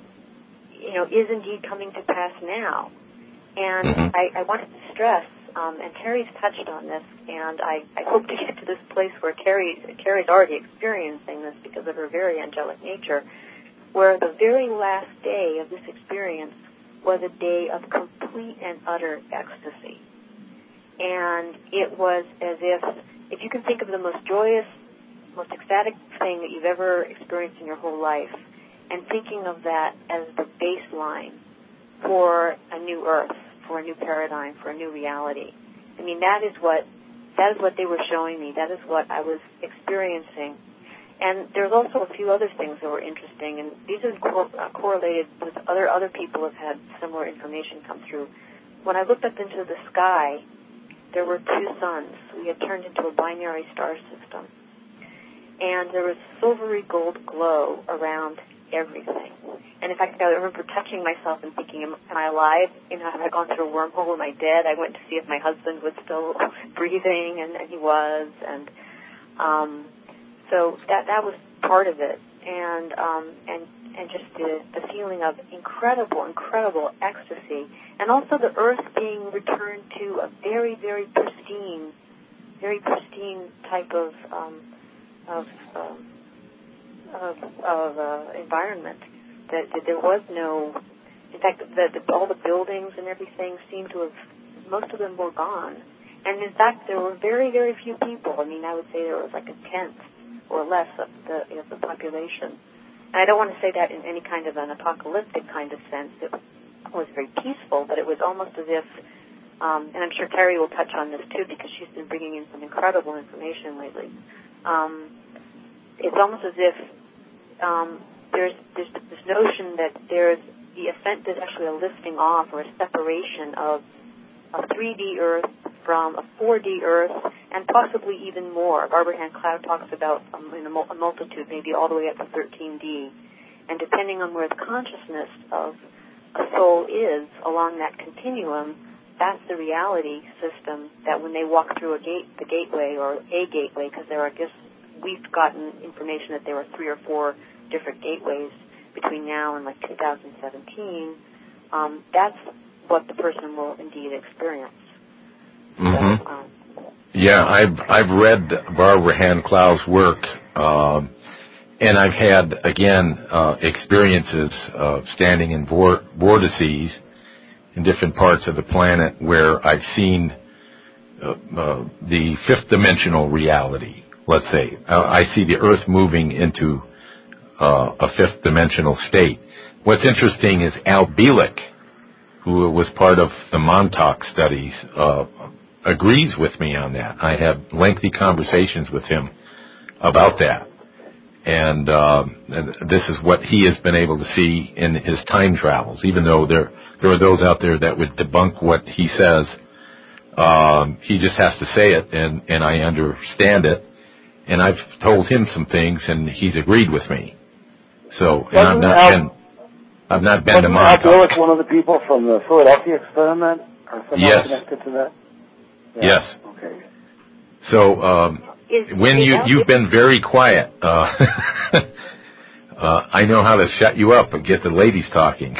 you know, is indeed coming to pass now. And mm-hmm. I, I wanted to stress, um, and Terry's touched on this, and I, I hope to get to this place where Terry, Terry's already experiencing this because of her very angelic nature, where the very last day of this experience was a day of complete and utter ecstasy. And it was as if, if you can think of the most joyous, most ecstatic thing that you've ever experienced in your whole life, and thinking of that as the baseline for a new earth, for a new paradigm, for a new reality. I mean, that is what, that is what they were showing me. That is what I was experiencing. And there's also a few other things that were interesting, and these are cor- uh, correlated with other other people have had similar information come through. When I looked up into the sky, there were two suns. We had turned into a binary star system. And there was silvery gold glow around everything. And in fact, I remember touching myself and thinking, am, am I alive? You know, have I gone through a wormhole? Am I dead? I went to see if my husband was still breathing, and, and he was. And um, so that that was part of it. And um, and and just the, the feeling of incredible, incredible ecstasy. And also the earth being returned to a very, very pristine, very pristine type of um, of, um, of, of uh, environment. That, that there was no, in fact, that all the buildings and everything seemed to have, most of them were gone. And in fact, there were very, very few people. I mean, I would say there was like a tenth or less of the, you know, the population. And I don't want to say that in any kind of an apocalyptic kind of sense. It was very peaceful, but it was almost as if, um, and I'm sure Terry will touch on this too because she's been bringing in some incredible information lately. Um, it's almost as if um, there's, there's this notion that there's the ascent is actually a lifting off or a separation of a three D Earth from a four D Earth and possibly even more. Barbara Hand Cloud talks about um, in a, mul- a multitude, maybe all the way up to thirteen D. And depending on where the consciousness of a soul is along that continuum, that's the reality system that when they walk through a gate, the gateway or a gateway, because there are, I guess, we've gotten information that there are three or four different gateways between now and like two thousand seventeen, um, that's what the person will indeed experience. Mm-hmm. So, um, yeah, I've I've read Barbara Hand Clow's work, um, and I've had again uh, experiences of standing in vor- vortices in different parts of the planet where I've seen uh, uh, the fifth dimensional reality. Let's say uh, I see the Earth moving into uh, a fifth dimensional state. What's interesting is Al Bielek, who was part of the Montauk studies, uh, agrees with me on that. I have lengthy conversations with him about that. And uh, this is what he has been able to see in his time travels, even though there there are those out there that would debunk what he says. Um, he just has to say it, and, and I understand it. And I've told him some things, and he's agreed with me. So, and I've not been... I've not been to Montauk. Wasn't Al Bielek one of the people from the Philadelphia experiment? Or somehow yes. connected to that? Yeah. Yes. Okay. So, um, is, when is you, Al- you've been very quiet, uh, uh, I know how to shut you up and get the ladies talking.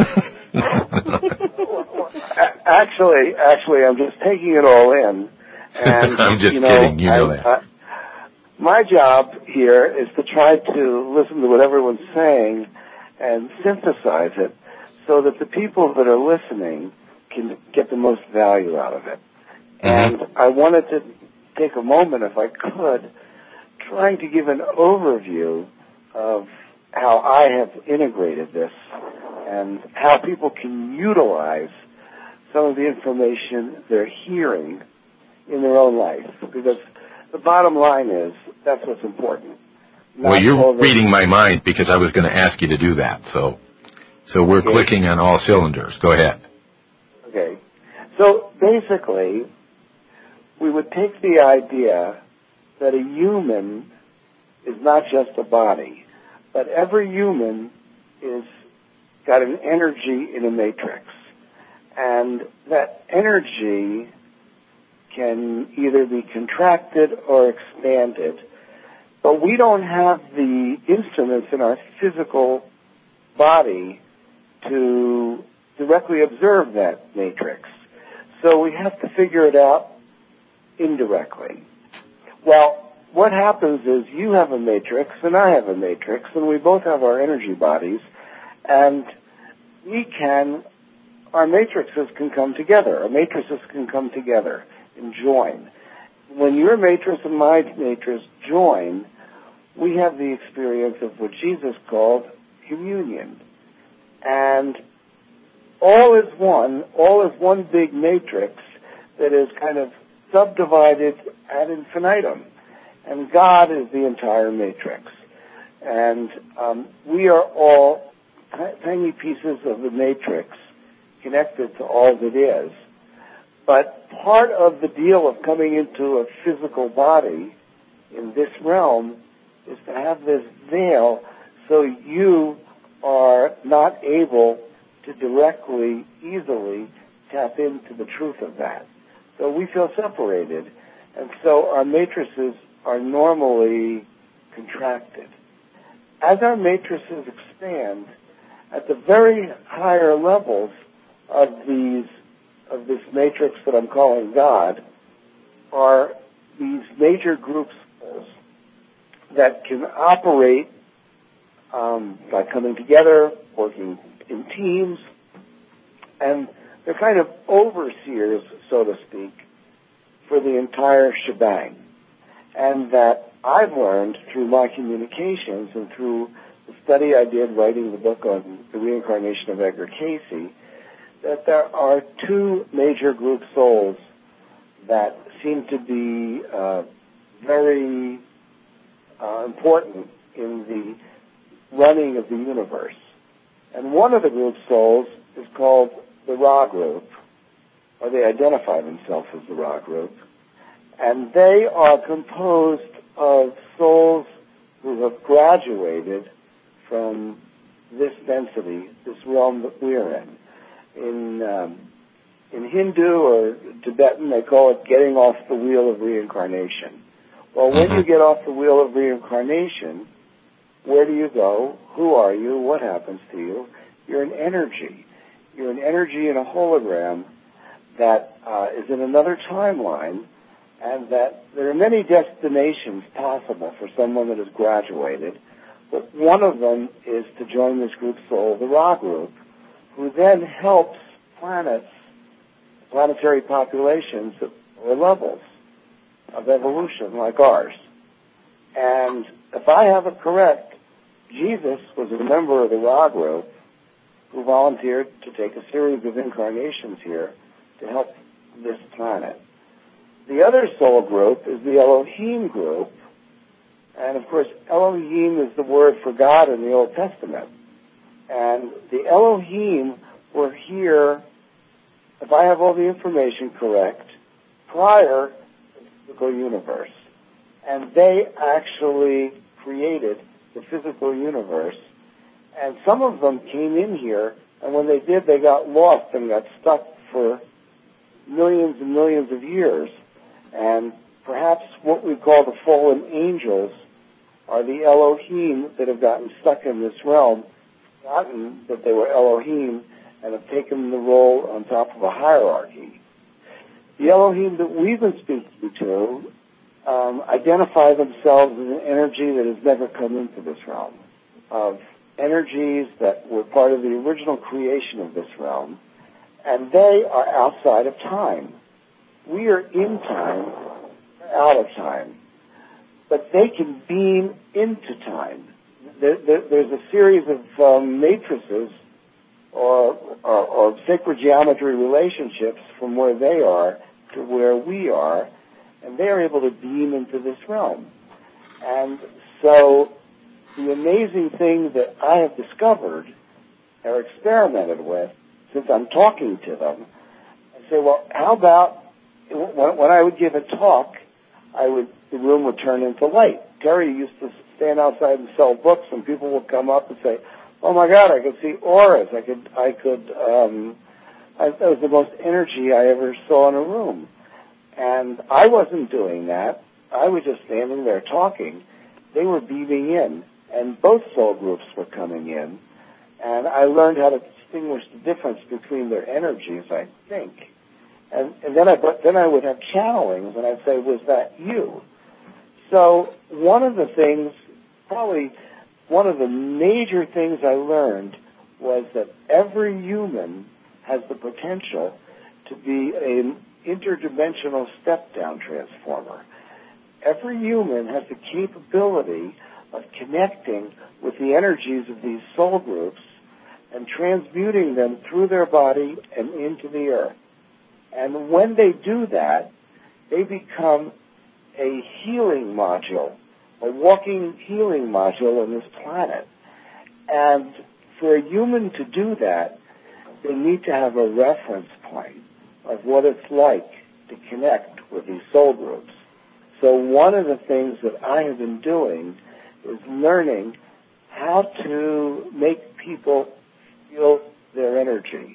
actually, actually, I'm just taking it all in. And, I'm just you know, kidding. You know I, that. I, my job here is to try to listen to what everyone's saying and synthesize it so that the people that are listening can get the most value out of it. Mm-hmm. And I wanted to take a moment, if I could, trying to give an overview of how I have integrated this and how people can utilize some of the information they're hearing in their own life. Because the bottom line is, that's what's important. Well, you're reading my mind because I was going to ask you to do that. So so we're okay. Clicking on all cylinders. Go ahead. Okay. So basically, we would take the idea that a human is not just a body, but every human is got an energy in a matrix. And that energy can either be contracted or expanded. But we don't have the instruments in our physical body to directly observe that matrix. So we have to figure it out indirectly. Well, what happens is you have a matrix and I have a matrix, and we both have our energy bodies, and we can, our matrices can come together. Our matrices can come together and join. When your matrix and my matrix join, we have the experience of what Jesus called communion. And all is one, all is one big matrix that is kind of subdivided ad infinitum. And God is the entire matrix. And um, we are all t- tiny pieces of the matrix connected to all that is. But part of the deal of coming into a physical body in this realm is to have this veil so you are not able to directly, easily tap into the truth of that. So we feel separated, and so our matrices are normally contracted. As our matrices expand, at the very higher levels of these of this matrix that I'm calling God, are these major groups that can operate um, by coming together, working in teams, and they're kind of overseers, so to speak, for the entire shebang. And that I've learned through my communications and through the study I did writing the book on the reincarnation of Edgar Cayce, that there are two major group souls that seem to be uh, very uh, important in the running of the universe. And one of the group souls is called the Ra group, or they identify themselves as the Ra group, and they are composed of souls who have graduated from this density, this realm that we're in. In um, in Hindu or Tibetan, they call it getting off the wheel of reincarnation. Well, when you get off the wheel of reincarnation, where do you go? Who are you? What happens to you? You're an energy. You're an energy in a hologram that uh, is in another timeline, and that there are many destinations possible for someone that has graduated, but one of them is to join this group soul, the Ra group, who then helps planets, planetary populations at lower levels of evolution like ours. And if I have it correct, Jesus was a member of the Ra group who volunteered to take a series of incarnations here to help this planet. The other soul group is the Elohim group, and of course Elohim is the word for God in the Old Testament. And the Elohim were here, if I have all the information correct, prior to the physical universe. And they actually created the physical universe. And some of them came in here, and when they did, they got lost and got stuck for millions and millions of years. And perhaps what we call the fallen angels are the Elohim that have gotten stuck in this realm, forgotten that they were Elohim, and have taken the role on top of a hierarchy. The Elohim that we've been speaking to um, identify themselves as an energy that has never come into this realm, of energies that were part of the original creation of this realm, and they are outside of time. We are in time, out of time, but they can beam into time. There, there, there's a series of um, matrices or, or, or sacred geometry relationships from where they are to where we are, and they are able to beam into this realm. And so the amazing thing that I have discovered or experimented with, since I'm talking to them, I say, well, how about when, when I would give a talk, I would the room would turn into light. Terry used to stand outside and sell books, and people would come up and say, "Oh my God, I could see auras. I could, I could." Um, I, that was the most energy I ever saw in a room, and I wasn't doing that. I was just standing there talking. They were beaming in, and both soul groups were coming in, and I learned how to distinguish the difference between their energies, I think. And, and then I but then I would have channelings, and I'd say, "Was that you?" So one of the things, probably one of the major things I learned was that every human has the potential to be an interdimensional step-down transformer. Every human has the capability of connecting with the energies of these soul groups and transmuting them through their body and into the earth. And when they do that, they become a healing module, a walking healing module on this planet. And for a human to do that, they need to have a reference point of what it's like to connect with these soul groups. So one of the things that I have been doing is learning how to make people feel their energy.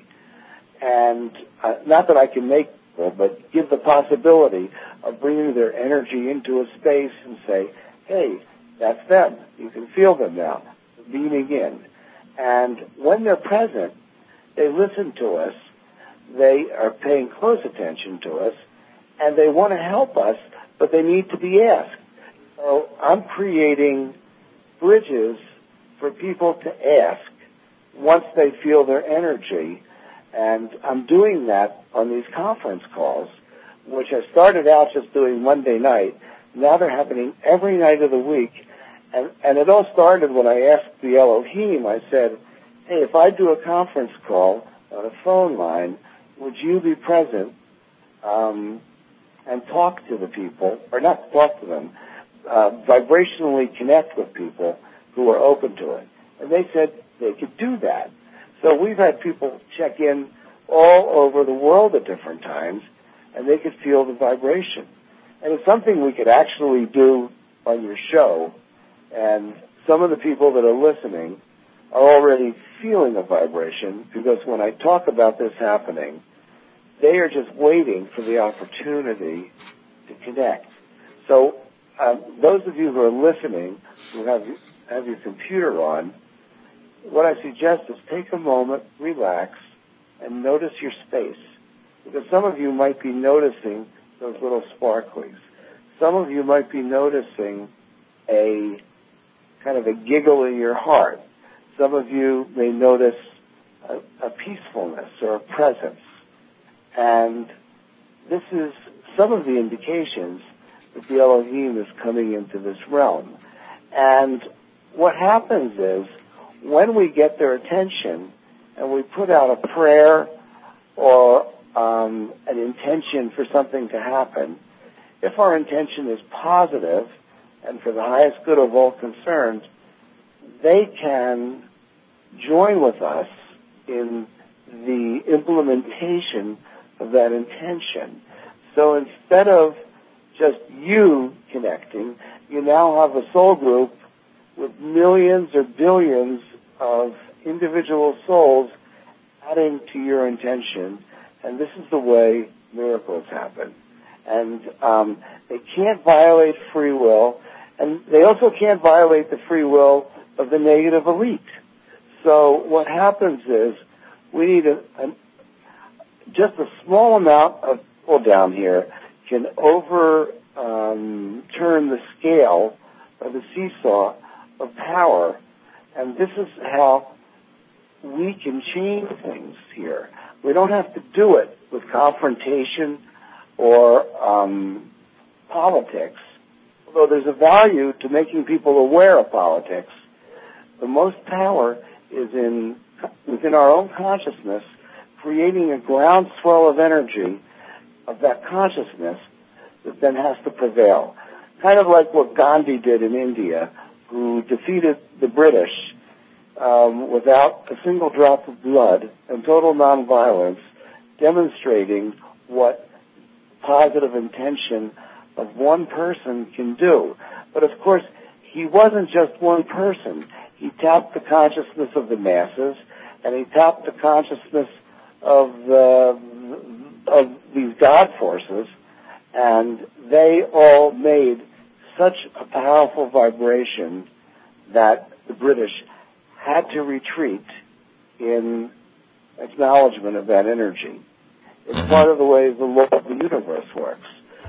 And uh, not that I can make people, but give the possibility of bringing their energy into a space and say, hey, that's them. You can feel them now, beaming in. And when they're present, they listen to us, they are paying close attention to us, and they want to help us, but they need to be asked. So I'm creating bridges for people to ask once they feel their energy, and I'm doing that on these conference calls, which I started out just doing Monday night. Now they're happening every night of the week, and, and it all started when I asked the Elohim. I said, hey, if I do a conference call on a phone line, would you be present um, and talk to the people, or not talk to them, uh, vibrationally connect with people who are open to it? And they said they could do that. So we've had people check in all over the world at different times, and they could feel the vibration. And it's something we could actually do on your show, and some of the people that are listening are already feeling a vibration, because when I talk about this happening, they are just waiting for the opportunity to connect. So um, those of you who are listening, who have, have your computer on, what I suggest is take a moment, relax, and notice your space. Because some of you might be noticing those little sparklings. Some of you might be noticing a kind of a giggle in your heart. Some of you may notice a, a peacefulness or a presence. And this is some of the indications that the Elohim is coming into this realm. And what happens is, when we get their attention and we put out a prayer or um, an intention for something to happen, if our intention is positive and for the highest good of all concerned, they can join with us in the implementation of that intention. So instead of just you connecting, you now have a soul group with millions or billions of individual souls adding to your intention, and this is the way miracles happen. And um, they can't violate free will, and they also can't violate the free will of the negative elite. So what happens is we need a, a just a small amount of people down here can over um, turn the scale of the seesaw of power, and this is how we can change things here. We don't have to do it with confrontation or um, politics, although there's a value to making people aware of politics. The most power is in within our own consciousness, creating a groundswell of energy of that consciousness that then has to prevail. Kind of like what Gandhi did in India, who defeated the British um, without a single drop of blood and total nonviolence, demonstrating what positive intention of one person can do. But of course, he wasn't just one person. He tapped the consciousness of the masses, and he tapped the consciousness of the, of these God forces, and they all made such a powerful vibration that the British had to retreat in acknowledgement of that energy. It's part of the way the law of the universe works.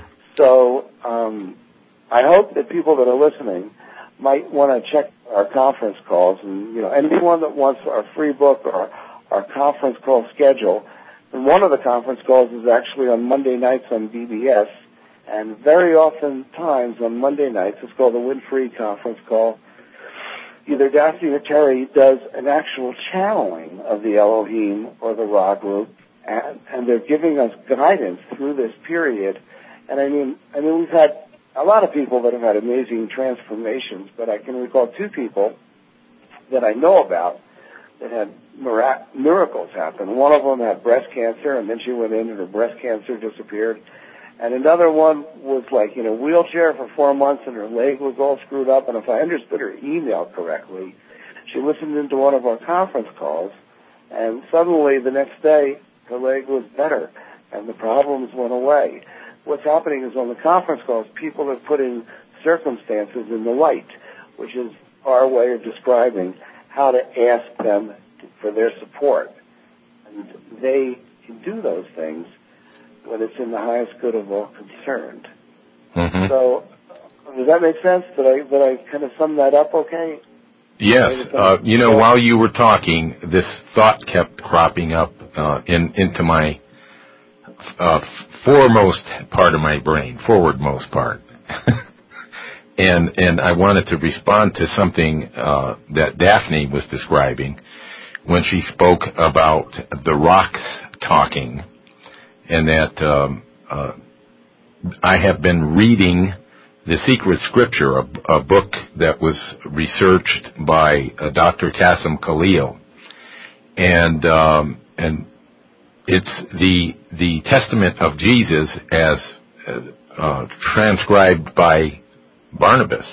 So um, I hope that people that are listening might want to check our conference calls, and you know, anyone that wants our free book or our conference call schedule. And one of the conference calls is actually on Monday nights on B B S, and very often times on Monday nights it's called the Win-Free conference call. Either Daphne or Terry does an actual channeling of the Elohim or the Ra group, and, and they're giving us guidance through this period. And I mean, I mean, we've had a lot of people that have had amazing transformations, but I can recall two people that I know about that had mirac- miracles happen. One of them had breast cancer, and then she went in and her breast cancer disappeared. And another one was like in a wheelchair for four months, and her leg was all screwed up. And if I understood her email correctly, she listened into one of our conference calls, and suddenly the next day her leg was better and the problems went away. What's happening is on the conference calls, people are putting circumstances in the light, which is our way of describing how to ask them for their support. And they can do those things when it's in the highest good of all concerned. Mm-hmm. So, does that make sense? Did I, did I kind of sum that up okay? Yes. Uh, you know, while you were talking, this thought kept cropping up uh, in into my uh, foremost part of my brain, forwardmost part. and and I wanted to respond to something uh, that Daphne was describing when she spoke about the rocks talking, and that um, uh, I have been reading The Secret Scripture, a, a book that was researched by uh, Doctor Qasim Khalil, and um, and it's the the testament of Jesus as uh, uh, transcribed by Barnabas,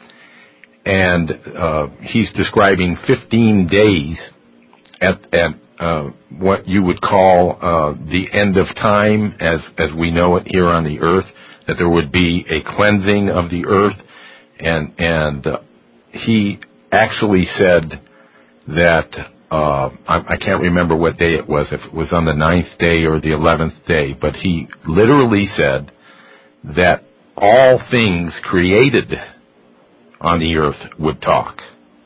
and uh, he's describing fifteen days at at uh, what you would call uh, the end of time, as as we know it here on the earth. That there would be a cleansing of the earth, and and uh, he actually said that uh, I, I can't remember what day it was, if it was on the ninth day or the eleventh day, but he literally said that all things created on the earth would talk.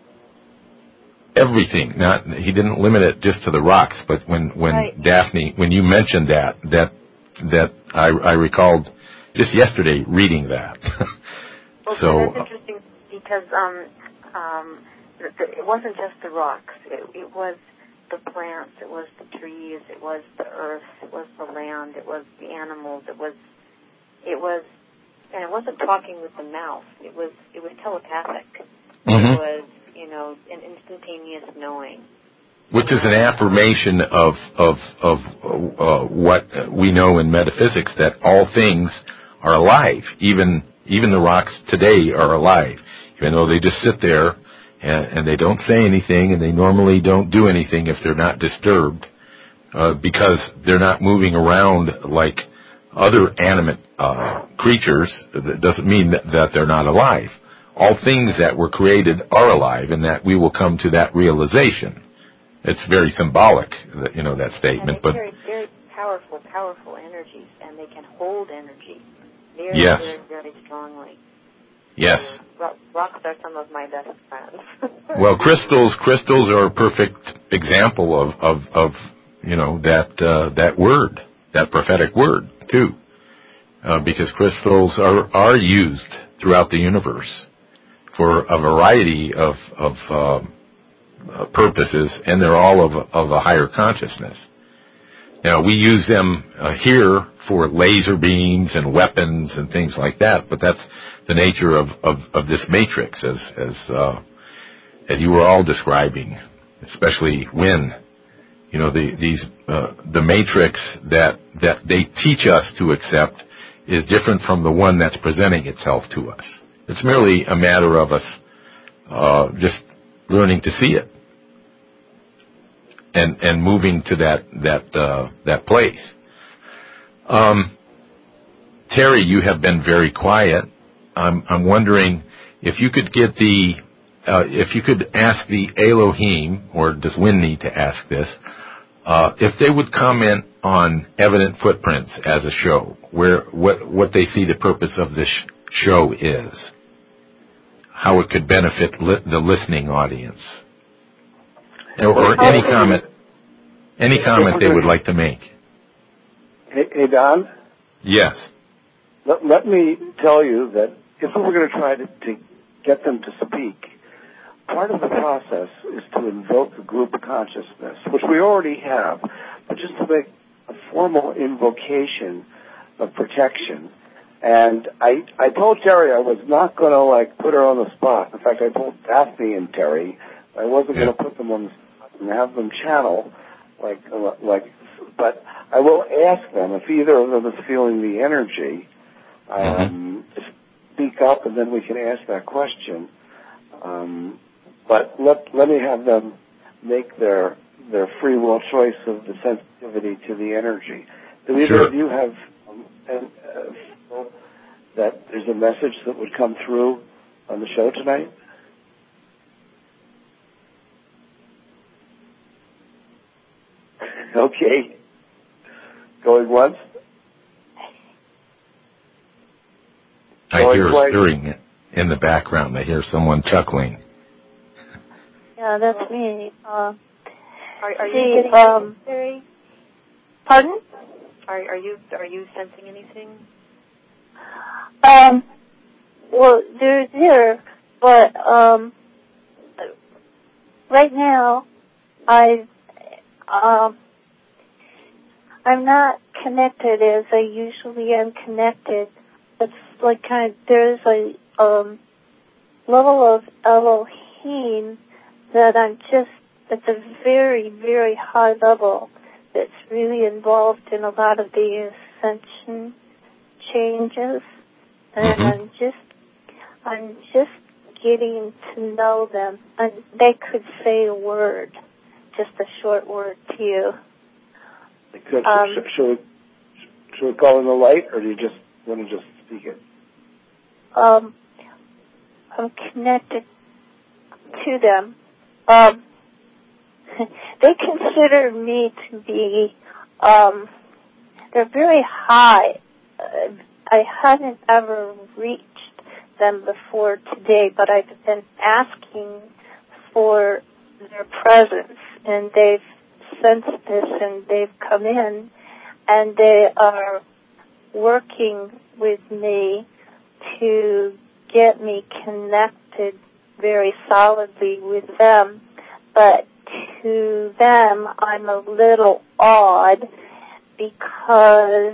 Everything. Not he didn't limit it just to the rocks, but when when right. Daphne, when you mentioned that that that I, I recalled. Just yesterday, reading that. Well, so that's interesting because um, um, the, the, it wasn't just the rocks. It, it was the plants. It was the trees. It was the earth. It was the land. It was the animals. It was, it was, and it wasn't talking with the mouth. It was, it was telepathic. Mm-hmm. It was, you know, an instantaneous knowing. Which is an affirmation of of of uh, what we know in metaphysics, that all things are alive. Even even the rocks today are alive, even though they just sit there and, and they don't say anything, and they normally don't do anything if they're not disturbed, uh, because they're not moving around like other animate uh, creatures. That doesn't mean that, that they're not alive. All things that were created are alive, and that we will come to that realization. It's very symbolic, you know, that statement. And but very, very powerful, powerful energies, and they can hold energy very, yes. very, very strongly. Yes. So, rocks are some of my best friends. Well, crystals, crystals are a perfect example of, of, of you know, that uh, that word, that prophetic word, too, uh, because crystals are are used throughout the universe for a variety of of uh, Uh, purposes, and they're all of, of a higher consciousness. Now, we use them uh, here for laser beams and weapons and things like that, but that's the nature of, of, of this matrix, as as uh, as you were all describing, especially when, you know, the, these uh, the matrix that that they teach us to accept is different from the one that's presenting itself to us. It's merely a matter of us uh, just learning to see it and and moving to that that uh, that place. Um, Terry, you have been very quiet. I'm I'm wondering if you could get the uh, if you could ask the Elohim, or does Wynn need to ask this, uh, if they would comment on Evident Footprints as a show, where what what they see the purpose of this show is, how it could benefit li- the listening audience, or, or any comment, any comment they would like to make. Hey, hey Don? Yes. Let, let me tell you that if we were going to try to, to get them to speak, part of the process is to invoke the group consciousness, which we already have, but just to make a formal invocation of protection. And I, I told Terry I was not going to, like, put her on the spot. In fact, I told Daphne and Terry I wasn't yeah. going to put them on the spot and have them channel, like, like, but I will ask them if either of them is feeling the energy, um, mm-hmm. to speak up, and then we can ask that question. Um, but let let me have them make their their free will choice of the sensitivity to the energy. Do either sure. of you have um, and, uh, feel that there's a message that would come through on the show tonight? Okay. Going once? I Going hear twice. stirring in the background. I hear someone chuckling. Yeah, that's me. Uh, are, are see, you getting um, anything? Pardon? Are, are you are you sensing anything? Um, well, they're there, but um, right now, I um, I'm not connected as I usually am connected. It's like kind of there's a um, level of Elohim that I'm just. It's a very, very high level that's really involved in a lot of the ascension changes, and Mm-hmm. I'm just, I'm just getting to know them. And they could say a word, just a short word to you. Could, Um, should, should, we, should we call in the light, or do you just want to just speak it? Um, I'm connected to them. Um, they consider me to be, um, they're very high. Uh, I hadn't ever reached them before today, but I've been asking for their presence, and they've sensed this, and they've come in, and they are working with me to get me connected very solidly with them. But to them, I'm a little odd because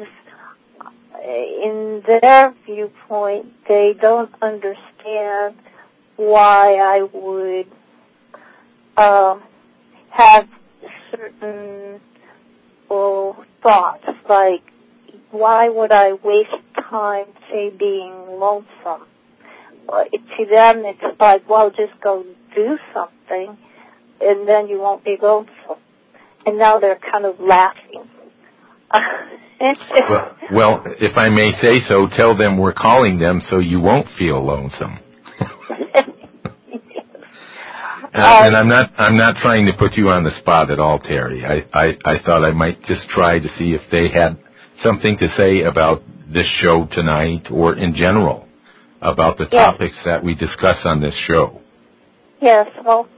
in their viewpoint, they don't understand why I would uh, have certain well, thoughts, like why would I waste time, say, being lonesome? Uh, to them, it's like, well, just go do something, and then you won't be lonesome. And now they're kind of laughing. well, well, if I may say so, tell them we're calling them so you won't feel lonesome. Uh, and I'm not I'm not trying to put you on the spot at all, Terry. I, I, I thought I might just try to see if they had something to say about this show tonight or in general about the yes. topics that we discuss on this show. Yes, well,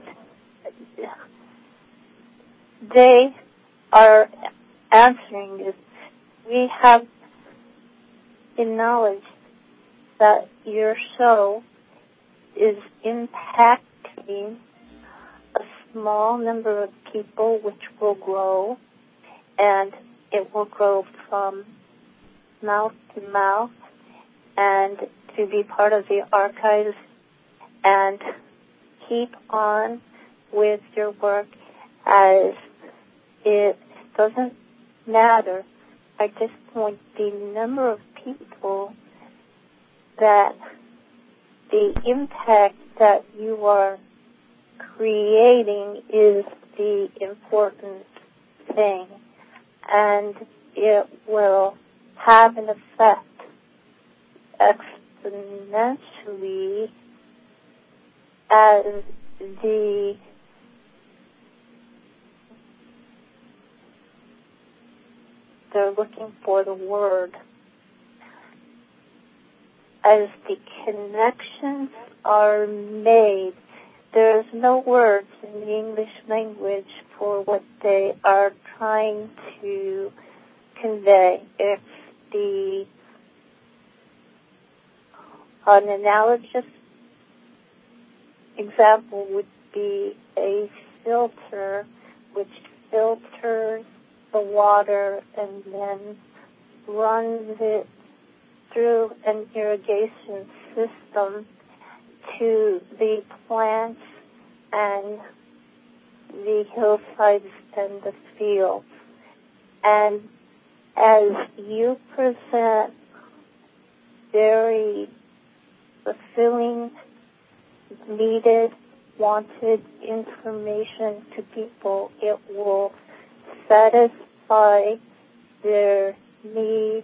they are answering is we have acknowledged that your show is impacting a small number of people, which will grow, and it will grow from mouth to mouth, and to be part of the archives, and keep on with your work as it doesn't matter at this point the number of people that the impact that you are creating is the important thing, and it will have an effect exponentially as the they're looking for the word as the connections are made. There's no words in the English language for what they are trying to convey. It's the an analogous example would be a filter which filters the water and then runs it through an irrigation system to the plants and the hillsides and the fields. And as you present very fulfilling, needed wanted information to people. It will satisfy their need.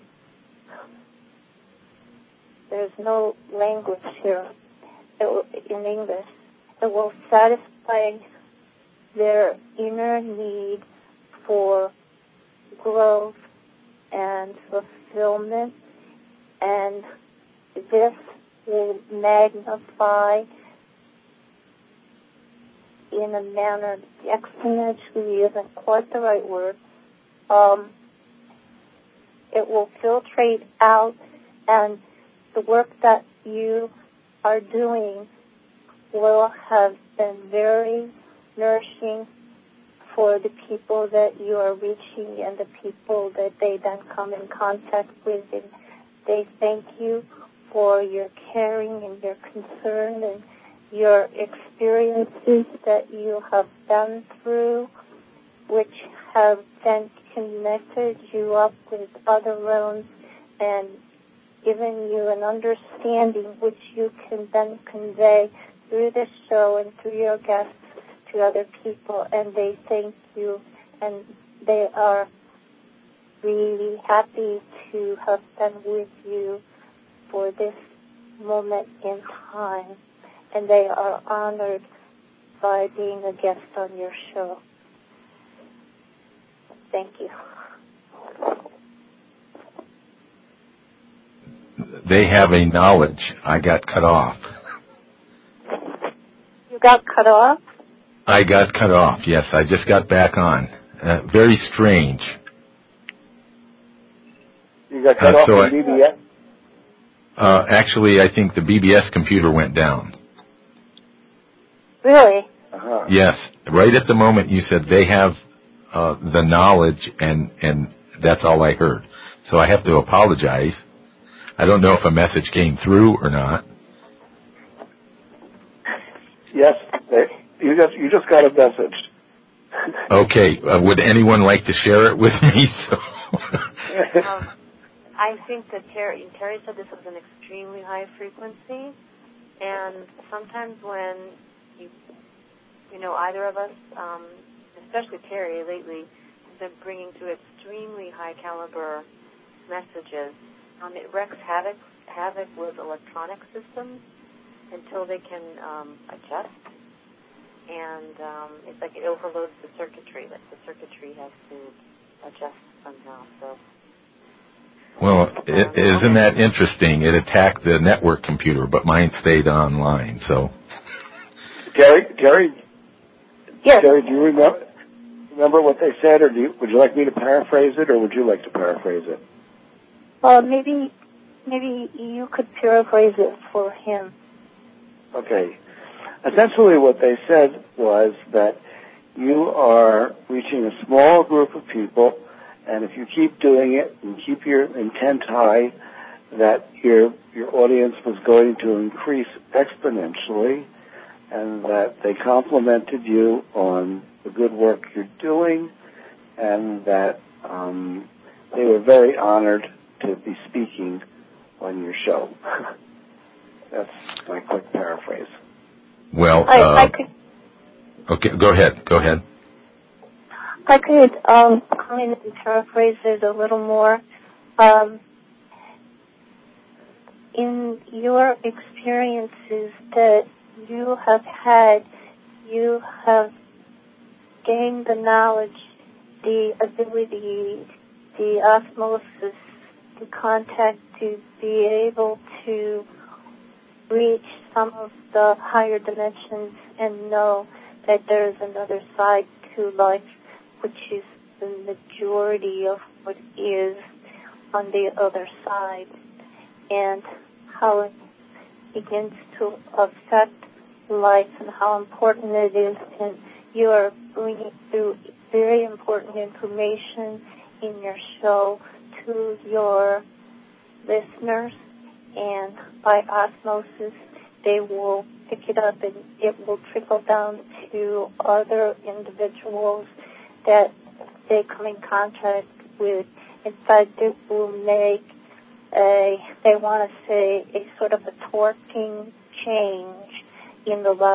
There's no language here it will, in English. It will satisfy their inner need for growth and fulfillment, and this will magnify in a manner, exponentially isn't quite the right word, um, it will filtrate out, and the work that you are doing will have been very nourishing for the people that you are reaching and the people that they then come in contact with. And they thank you for your caring and your concern and your experiences that you have been through, which have then connected you up with other realms and given you an understanding which you can then convey through this show and through your guests to other people. And they thank you, and they are really happy to have been with you for this moment in time. And they are honored by being a guest on your show. Thank you. They have a knowledge. I got cut off. You got cut off? I got cut off, yes. I just got back on. Uh, very strange. You got cut uh, off so from B B S? Uh, actually, I think the B B S computer went down. Really? Uh-huh. Yes. Right at the moment you said they have uh, the knowledge, and, and that's all I heard. So I have to apologize. I don't know if a message came through or not. Yes, they, you just you just got a message. Okay. Uh, would anyone like to share it with me? So. um, I think that Terry, Terry said this was an extremely high frequency, and sometimes when you, you know, either of us, um, especially Terry lately, has been bringing through extremely high caliber messages. Um, it wreaks havoc, havoc with electronic systems until they can um, adjust. And um, it's like it overloads the circuitry. Like the circuitry has to adjust somehow. So. Well, it, um, isn't that interesting? It attacked the network computer, but mine stayed online. So. Gary, Gary, yes. Gary, do you remember remember what they said, or do you, would you like me to paraphrase it, or would you like to paraphrase it? Well, maybe, maybe you could paraphrase it for him. Okay. Essentially what they said was that you are reaching a small group of people, and if you keep doing it and keep your intent high, that your your audience was going to increase exponentially, and that they complimented you on the good work you're doing, and that um, they were very honored to be speaking on your show. That's my quick paraphrase. Well, I, uh, I could, okay, go ahead. Go ahead. I could um, come in and paraphrase it a little more. Um, in your experiences that you have had, you have gained the knowledge, the ability, the osmosis, the contact to be able to reach some of the higher dimensions and know that there is another side to life, which is the majority of what is on the other side, and how it begins to affect life and how important it is. And you are bringing through very important information in your show to your listeners, and by osmosis they will pick it up and it will trickle down to other individuals that they come in contact with. In fact, it will make a, they want to say, a sort of a torquing change in the lives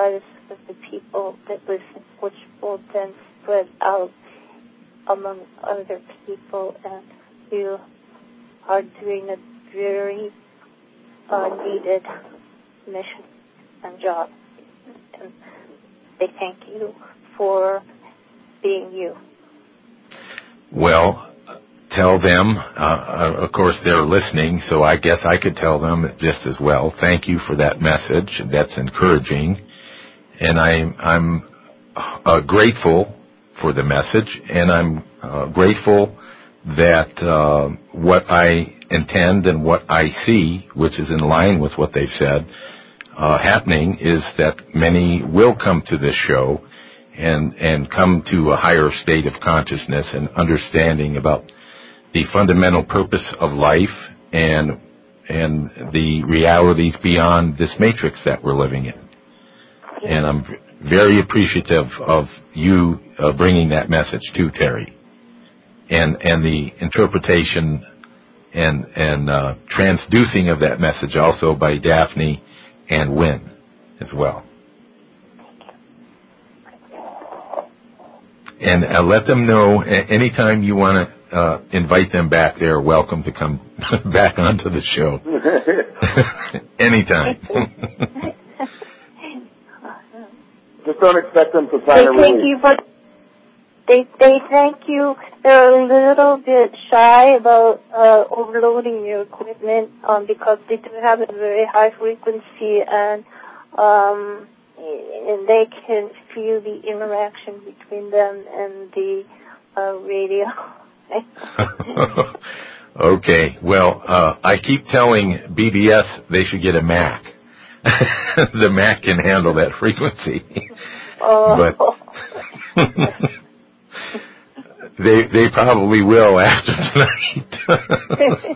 of the people that listen, which will then spread out among other people, and you are doing a very uh, needed mission and job. And they thank you for being you. Well, tell them, uh, of course they're listening, so I guess I could tell them just as well. Thank you for that message. That's encouraging. And I, I'm uh, grateful for the message, and I'm uh, grateful that uh, what I intend and what I see, which is in line with what they've said, uh, happening is that many will come to this show and, and come to a higher state of consciousness and understanding about the fundamental purpose of life and and the realities beyond this matrix that we're living in. And I'm very appreciative of you uh, bringing that message to Terry, and and the interpretation and and uh, transducing of that message also by Daphne and Wynn as well. And uh, let them know anytime you want to uh, invite them back. They're welcome to come back onto the show anytime. Just don't expect them to sign a release. Thank you, but they they thank you. They're a little bit shy about uh, overloading your equipment um, because they do have a very high frequency, and um, and they can feel the interaction between them and the uh, radio. Okay. Well, uh, I keep telling B B S they should get a Mac. The Mac can handle that frequency. Oh. But they they probably will after tonight.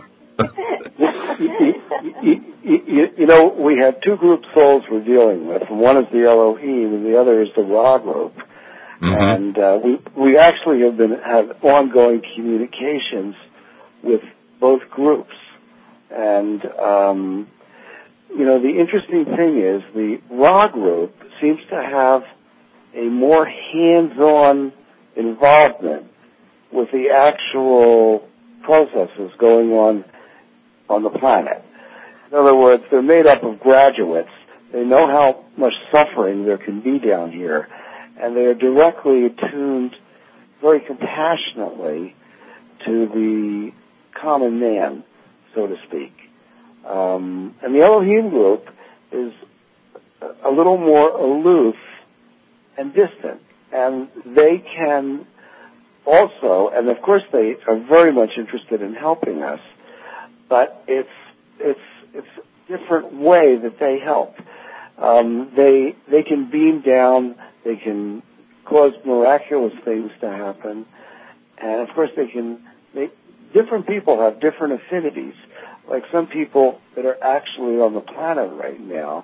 you, you, you know, we have two group souls we're dealing with. One is the Elohim, and the other is the Ra group. Mm-hmm. And uh, we we actually have been have ongoing communications with both groups. And um, you know, the interesting thing is the Ra group seems to have a more hands-on involvement with the actual processes going on on the planet. In other words, they're made up of graduates. They know how much suffering there can be down here, and they are directly attuned very compassionately to the common man, so to speak. Um, and the Elohim group is a little more aloof and distant, and they can also, and of course they are very much interested in helping us, but it's it's it's a different way that they help. Um, they they can beam down, they can cause miraculous things to happen, and of course they can. They, different people have different affinities. Like some people that are actually on the planet right now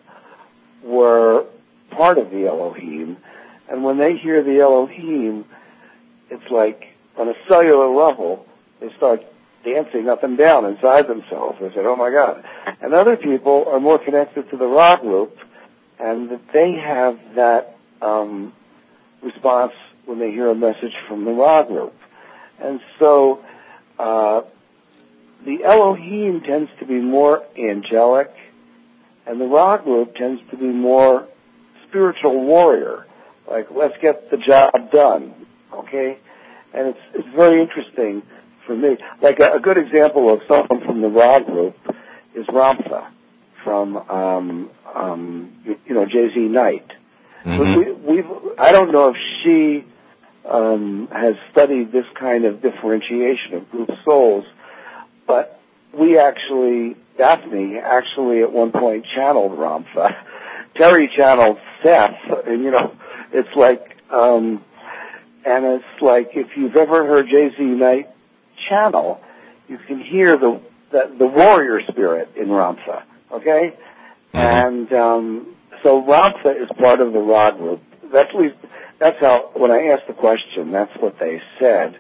were part of the Elohim, and when they hear the Elohim, it's like on a cellular level, they start dancing up and down inside themselves. They said, oh my God. And other people are more connected to the Ra group, and that they have that um, response when they hear a message from the Ra group. And so uh, the Elohim tends to be more angelic, and the Ra group tends to be more spiritual warrior, like let's get the job done, okay? And it's it's very interesting for me. Like a, a good example of someone from the Ra group is Ramtha from um, um, you, you know J Z Knight. Mm-hmm. We, we've I don't know if she um, has studied this kind of differentiation of group souls, but we actually, Daphne actually at one point channeled Ramtha. Terry channeled Seth, and you know, it's like, um, and it's like if you've ever heard J Z Knight channel, you can hear the the, the warrior spirit in Ramtha, okay? Mm-hmm. And um, so Ramtha is part of the Ra group. That's at least, that's how, when I asked the question, that's what they said.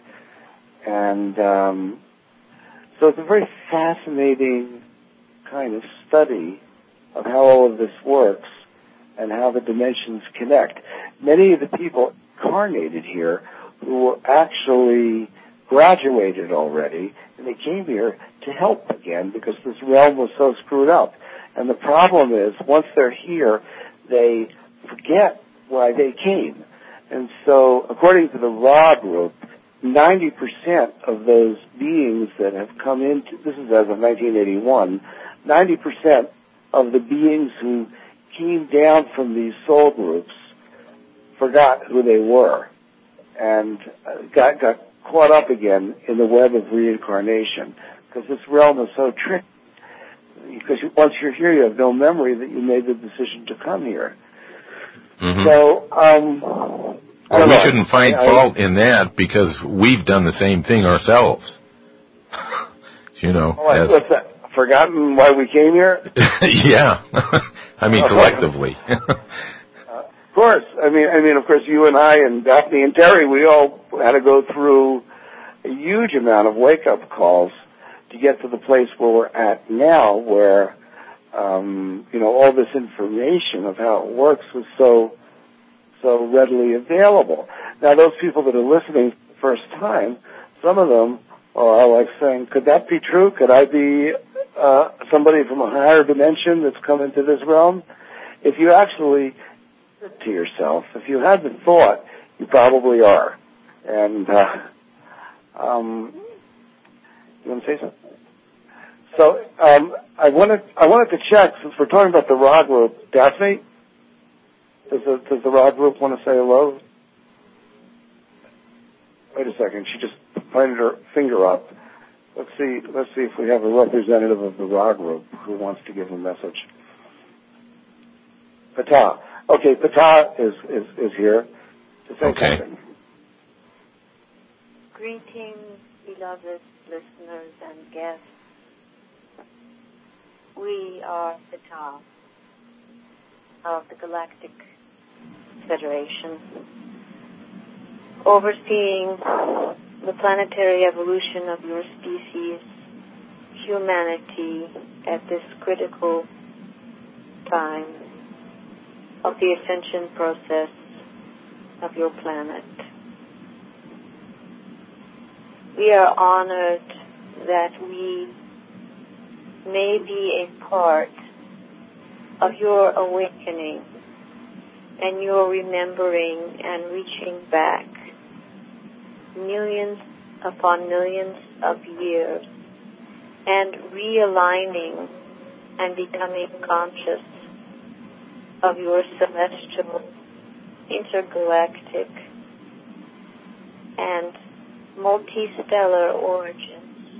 And um, so it's a very fascinating kind of study of how all of this works. and how the dimensions connect. Many of the people incarnated here who were actually graduated already, and they came here to help again because this realm was so screwed up. And the problem is, once they're here, they forget why they came. And so, according to the Ra group, ninety percent of those beings that have come into, this is as of nineteen eighty-one, ninety percent of the beings who came down from these soul groups forgot who they were and got, got caught up again in the web of reincarnation, because this realm is so tricky. Because once you're here, you have no memory that you made the decision to come here. Mm-hmm. So, um... well, we know. shouldn't find I, fault in that, because we've done the same thing ourselves. You know. Oh, as, what's that? Forgotten why we came here? Yeah. I mean, collectively. uh, of course. I mean, I mean, of course, you and I and Daphne and Terry, we all had to go through a huge amount of wake-up calls to get to the place where we're at now, where, um, you know, all this information of how it works was so, so readily available. Now, those people that are listening for the first time, some of them are like saying, could that be true? Could I be uh, somebody from a higher dimension that's come into this realm? If you actually to yourself, if you had the thought, you probably are. And, uh, um, you want to say something? So, um, I wanted, I wanted to check, since we're talking about the Ra group, Daphne, does the, does the Ra group want to say hello? Wait a second, she just pointed her finger up. Let's see, let's see if we have a representative of the Ra group who wants to give a message. Ptah. Okay, Ptah is, is, is here to say okay. something. Greetings, beloved listeners and guests. We are Ptah of the Galactic Federation, overseeing the planetary evolution of your species, humanity, at this critical time of the ascension process of your planet. We are honored that we may be a part of your awakening and your remembering and reaching back millions upon millions of years and realigning and becoming conscious of your celestial, intergalactic, and multistellar origins.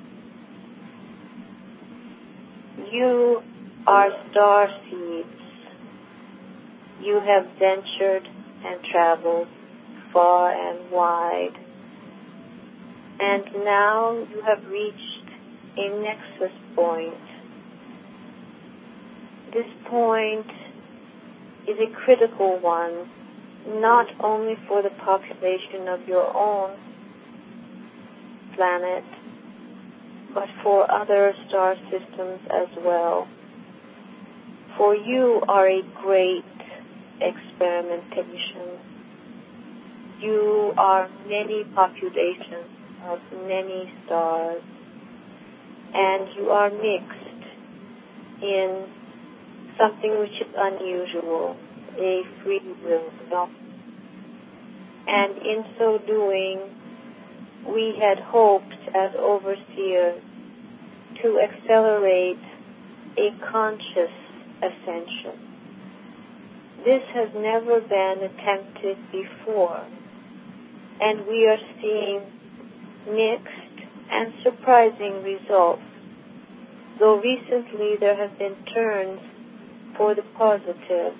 You are star seeds. You have ventured and traveled far and wide, and now you have reached a nexus point. This point is a critical one, not only for the population of your own planet, but for other star systems as well. For you are a great experimentation. You are many populations of many stars, and you are mixed in something which is unusual, a free will. And in so doing, we had hoped as overseers to accelerate a conscious ascension. This has never been attempted before, and we are seeing mixed and surprising results, though recently there have been turns for the positive.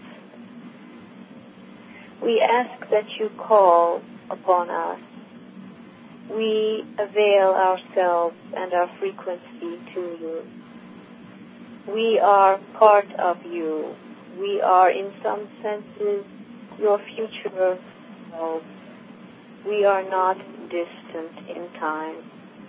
We ask that you call upon us. We avail ourselves and our frequency to you. We are part of you. We are, in some senses, your future selves. We are not distant in time,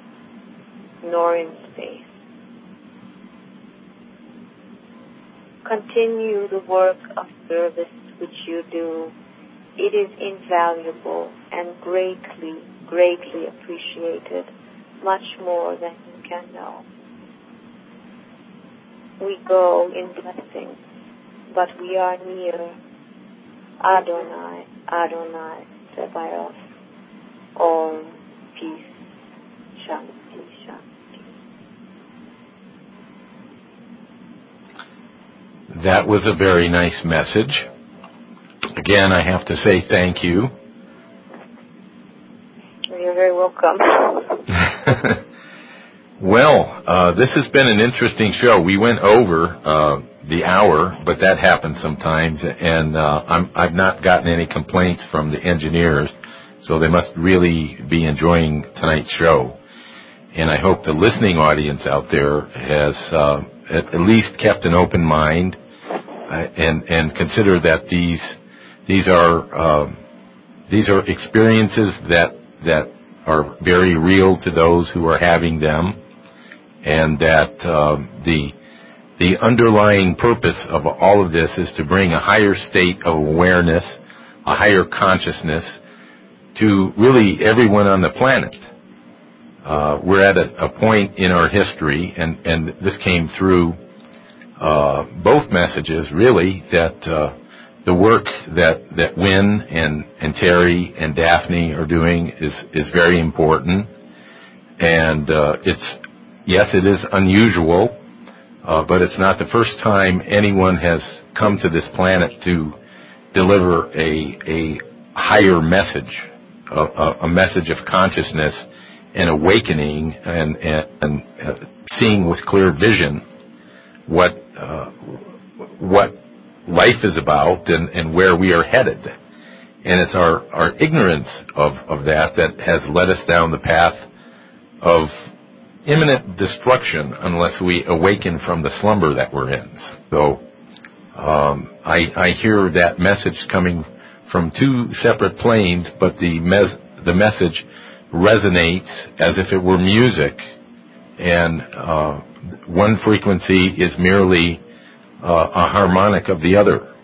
nor in space. continue the work of service which you do. It is invaluable and greatly, greatly appreciated, much more than you can know. We go in blessing, but we are near. Adonai, Adonai, Sebaoth, Om, peace, Shanti, Shanti. That was a very nice message. Again, I have to say thank you. You're very welcome. Well, uh, this has been an interesting show. We went over uh, the hour, but that happens sometimes, and uh, I'm, I've not gotten any complaints from the engineers, so they must really be enjoying tonight's show. And I hope the listening audience out there has uh, at, at least kept an open mind uh, and and consider that these these are uh, these are experiences that that are very real to those who are having them. And that uh, the the underlying purpose of all of this is to bring a higher state of awareness, a higher consciousness to really everyone on the planet. Uh, we're at a, a point in our history, and, and this came through uh, both messages, really, that uh, the work that, that Wynn and, and Terry and Daphne are doing is, is very important. And uh, it's Yes, it is unusual, uh, but it's not the first time anyone has come to this planet to deliver a, a higher message, a, a message of consciousness and awakening and, and, and uh, seeing with clear vision what uh, what life is about and, and where we are headed. And it's our, our ignorance of, of that that has led us down the path of imminent destruction unless we awaken from the slumber that we're in. So um, I, I hear that message coming from two separate planes, but the mes- the message resonates as if it were music, and uh, one frequency is merely uh, a harmonic of the other.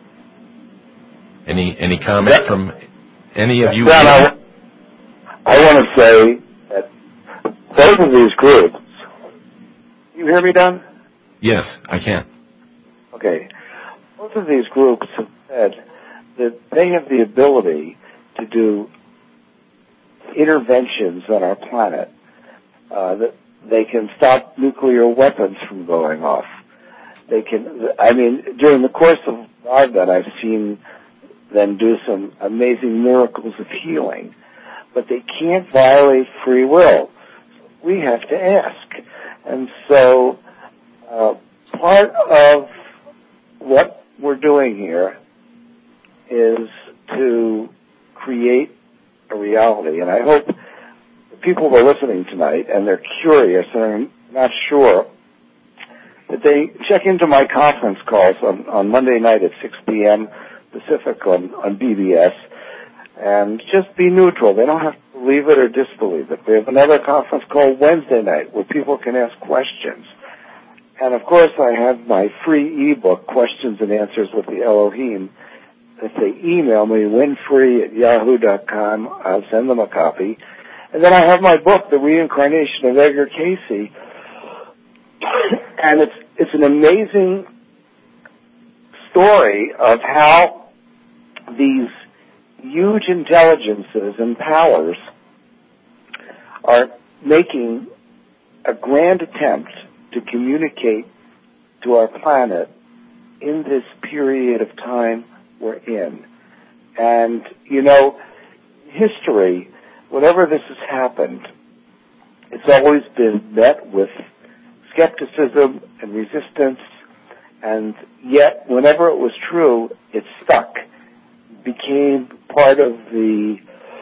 Any any comment that, from any of you? That I, I want to say that both of these groups, you hear me, Don? Yes, I can. Okay. Both of these groups have said that they have the ability to do interventions on our planet, uh, that they can stop nuclear weapons from going off. They can, I mean, during the course of Bhagavad, I've seen them do some amazing miracles of healing, but they can't violate free will. We have to ask. And so uh, part of what we're doing here is to create a reality. And I hope the people who are listening tonight and they're curious and are not sure, that they check into my conference calls on, on Monday night at six p.m. Pacific on, on B B S, and just be neutral. They don't have to believe it or disbelieve it. We have another conference call Wednesday night where people can ask questions. And, of course, I have my free ebook, Questions and Answers with the Elohim. If they email me, winfree at yahoo dot com, I'll send them a copy. And then I have my book, The Reincarnation of Edgar Cayce. And it's it's an amazing story of how these huge intelligences and powers are making a grand attempt to communicate to our planet in this period of time we're in. And, you know, history, whenever this has happened, it's always been met with skepticism and resistance, and yet whenever it was true, it stuck, became part of the,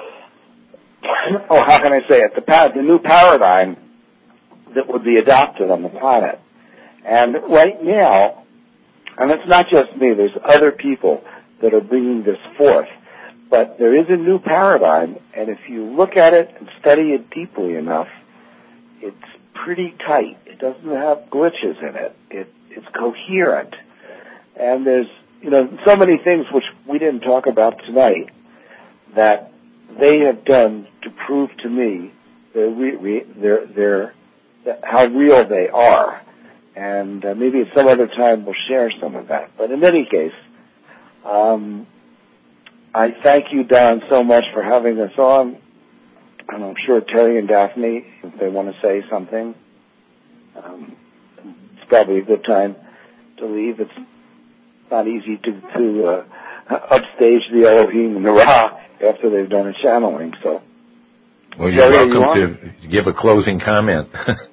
oh, how can I say it, the, the new paradigm that would be adopted on the planet. And right now, and it's not just me, there's other people that are bringing this forth, but there is a new paradigm, and if you look at it and study it deeply enough, it's pretty tight. It doesn't have glitches in it. It it's coherent. And there's, you know, so many things which we didn't talk about tonight that they have done to prove to me their, re- their, their, how real they are. And uh, maybe at some other time we'll share some of that. But in any case, um, I thank you, Don, so much for having us on. And I'm sure Terry and Daphne, if they want to say something, um, it's probably a good time to leave. It's not easy to, to uh, upstage the Elohim and the Ra after they've done a channeling. So, well, you're Terry, welcome you to give a closing comment.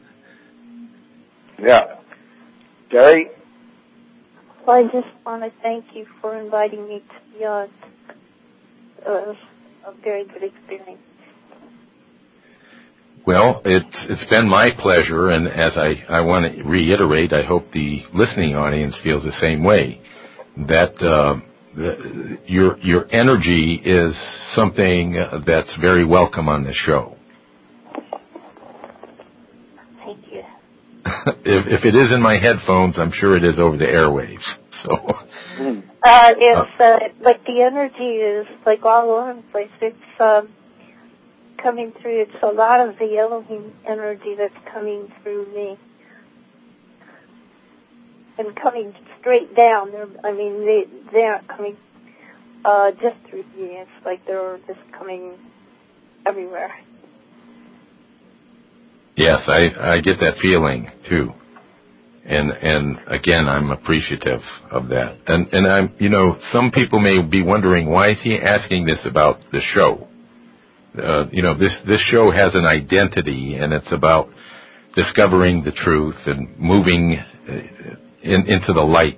Yeah. Terry? Well, I just want to thank you for inviting me to be on. It was a very good experience. Well, it's it's been my pleasure, and as I, I want to reiterate, I hope the listening audience feels the same way, that uh, the, your your energy is something that's very welcome on this show. Thank you. if, if it is in my headphones, I'm sure it is over the airwaves. So, uh, it's uh, like the energy is like all over the place. It's um, coming through. It's a lot of the Elohim energy that's coming through me and coming straight down. They're, I mean, they they aren't coming uh, just through me. It's like they're just coming everywhere. Yes, I, I get that feeling too, and and again, I'm appreciative of that. And and I'm, you know, some people may be wondering, why is he asking this about the show? Uh, you know, this this show has an identity, and it's about discovering the truth and moving in, into the light.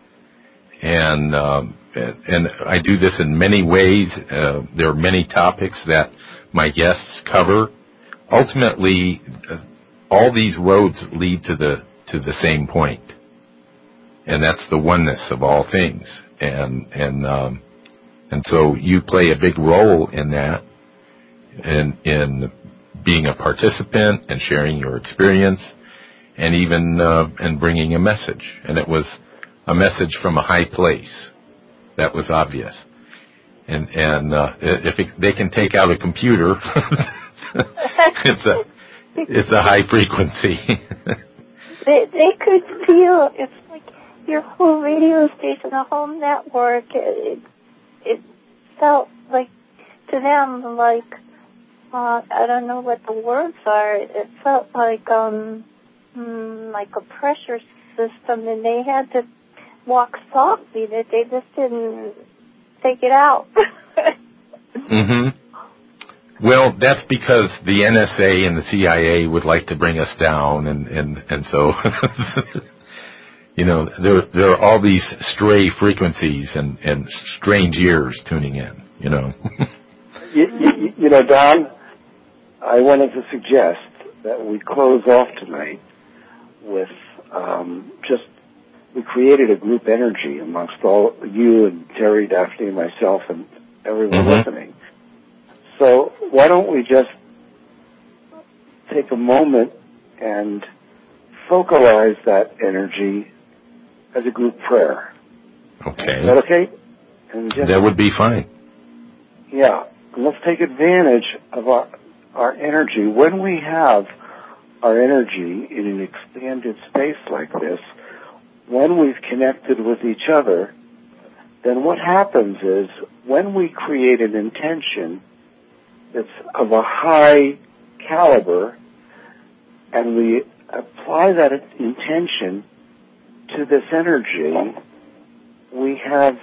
And um, and I do this in many ways. Uh, there are many topics that my guests cover. Ultimately, uh, all these roads lead to the to the same point, and that's the oneness of all things. And and um, and so you play a big role in that, in in being a participant and sharing your experience, and even uh, and bringing a message. And it was a message from a high place. That was obvious. And and uh, if it, they can take out a computer. it's a it's a high frequency. they they could feel it's like your whole radio station, the whole network. It it felt like to them like uh, I don't know what the words are. It felt like um mm, like a pressure system, and they had to walk softly. That they just didn't take it out. Mhm. Well, that's because the N S A and the C I A would like to bring us down, and, and, and so, you know, there there are all these stray frequencies and, and strange ears tuning in, you know. you, you, you know, Don, I wanted to suggest that we close off tonight with um, just, we created a group energy amongst all you and Terry, Daphne, and myself, and everyone mm-hmm. listening. So why don't we just take a moment and focalize that energy as a group prayer? Okay. Is that okay? And just, that would be fine. Yeah. And let's take advantage of our, our energy. When we have our energy in an expanded space like this, when we've connected with each other, then what happens is when we create an intention that's of a high caliber, and we apply that intention to this energy, we have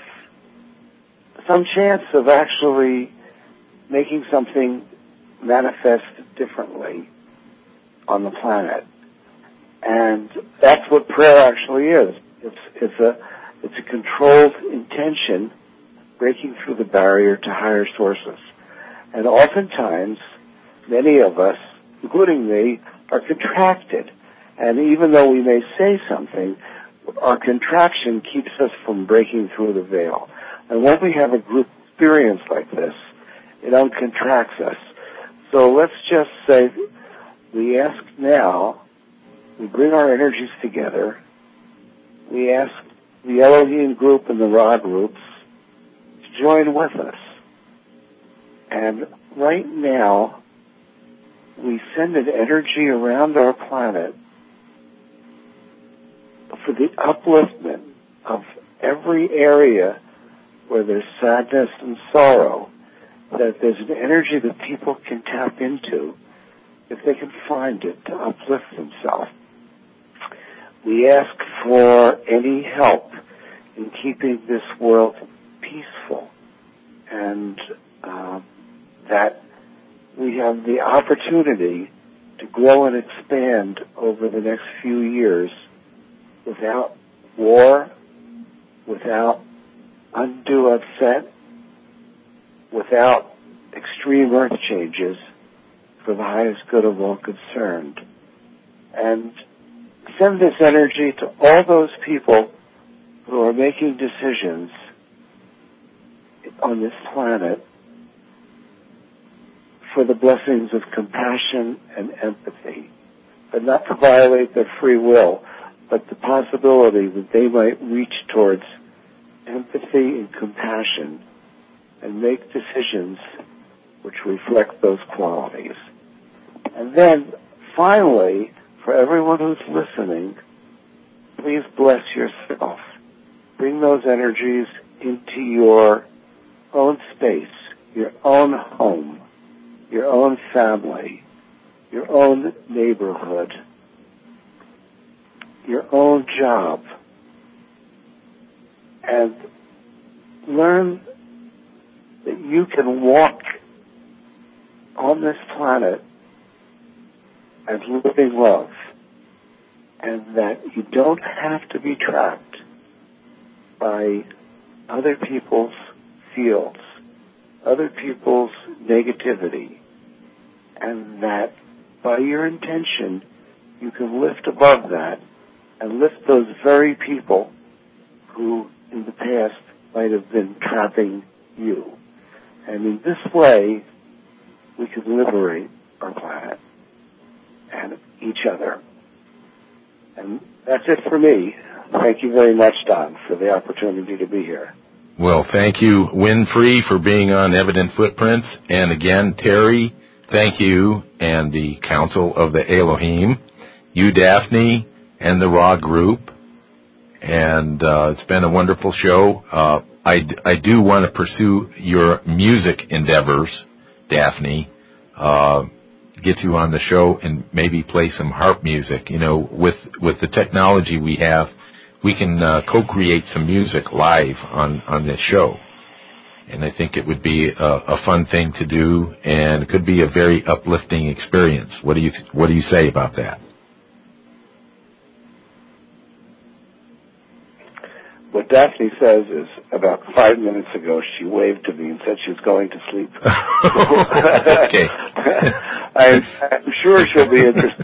some chance of actually making something manifest differently on the planet. And that's what prayer actually is. It's, it's a, it's a controlled intention breaking through the barrier to higher sources. And oftentimes, many of us, including me, are contracted. And even though we may say something, our contraction keeps us from breaking through the veil. And when we have a group experience like this, it uncontracts us. So let's just say we ask now, we bring our energies together, we ask the Elohim group and the Ra groups to join with us. And right now, we send an energy around our planet for the upliftment of every area where there's sadness and sorrow, that there's an energy that people can tap into if they can find it to uplift themselves. We ask for any help in keeping this world peaceful, and uh, that we have the opportunity to grow and expand over the next few years without war, without undue upset, without extreme earth changes, for the highest good of all concerned. And send this energy to all those people who are making decisions on this planet for the blessings of compassion and empathy, but not to violate their free will, but the possibility that they might reach towards empathy and compassion and make decisions which reflect those qualities. And then, finally, for everyone who's listening, please bless yourself. Bring those energies into your own space, your own home, your own family, your own neighborhood, your own job, and learn that you can walk on this planet as living love, and that you don't have to be trapped by other people's fields, other people's negativity, and that by your intention you can lift above that and lift those very people who in the past might have been trapping you. And in this way, we can liberate our planet and each other. And that's it for me. Thank you very much, Don, for the opportunity to be here. Well, thank you, Winfrey, for being on Evident Footprints. And again, Terry, thank you, and the Council of the Elohim, you, Daphne, and the Ra Group. And uh, it's been a wonderful show. Uh, I, I do want to pursue your music endeavors, Daphne. Uh, get you on the show and maybe play some harp music. You know, with with the technology we have, we can uh, co-create some music live on, on this show. And I think it would be a, a fun thing to do, and it could be a very uplifting experience. What do you What do you say about that? What Daphne says is, about five minutes ago, she waved to me and said she was going to sleep. Okay. I'm, I'm sure she'll be interested.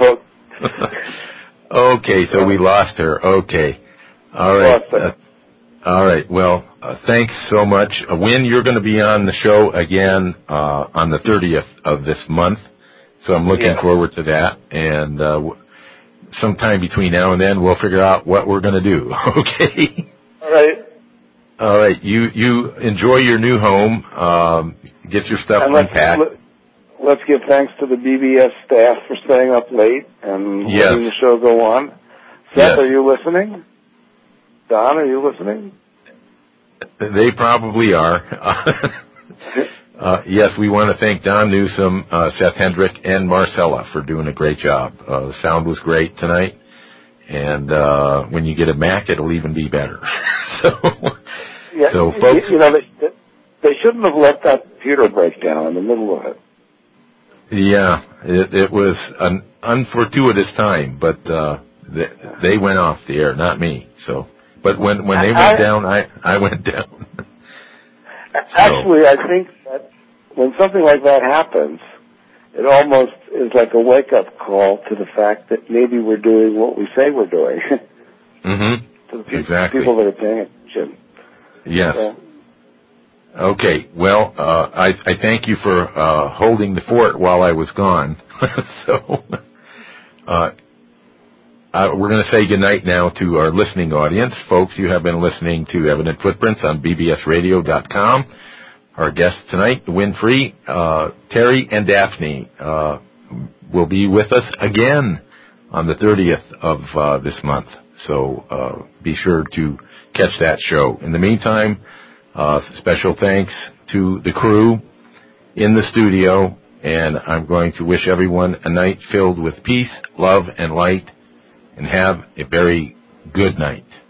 Okay, so we lost her. Okay. All right. Uh, all right. Well, uh, thanks so much. Uh, Win, you're going to be on the show again uh, on the thirtieth of this month, so I'm looking yeah. forward to that. And uh, sometime between now and then, we'll figure out what we're going to do. Okay? All right. All right. You you enjoy your new home. Um, get your stuff and unpacked. Let's, let's give thanks to the B B S staff for staying up late and yes. letting the show go on. Seth, yes. are you listening? Don, are you listening? They probably are. Uh, yes, we want to thank Don Newsom, uh, Seth Hendrick, and Marcella for doing a great job. Uh, the sound was great tonight, and uh, when you get a Mac, it'll even be better. so, yeah, so folks, you know, they, they shouldn't have let that computer break down in the middle of it. Yeah, it, it was an unfortuitous time, but uh, they, they went off the air, not me. So, but when when they went I, down, I I went down. Actually, so. I think that when something like that happens, it almost is like a wake-up call to the fact that maybe we're doing what we say we're doing. Mm-hmm. To the pe- exactly. people that are paying attention. Yes. So. Okay. Well, uh, I, I thank you for uh, holding the fort while I was gone. so, uh, uh, we're going to say goodnight now to our listening audience. Folks, you have been listening to Evident Footprints on B B S radio dot com. Our guests tonight, Winfrey, uh, Terry, and Daphne, uh, will be with us again on the thirtieth of uh, this month. So uh, be sure to catch that show. In the meantime, uh, special thanks to the crew in the studio, and I'm going to wish everyone a night filled with peace, love, and light, and have a very good night.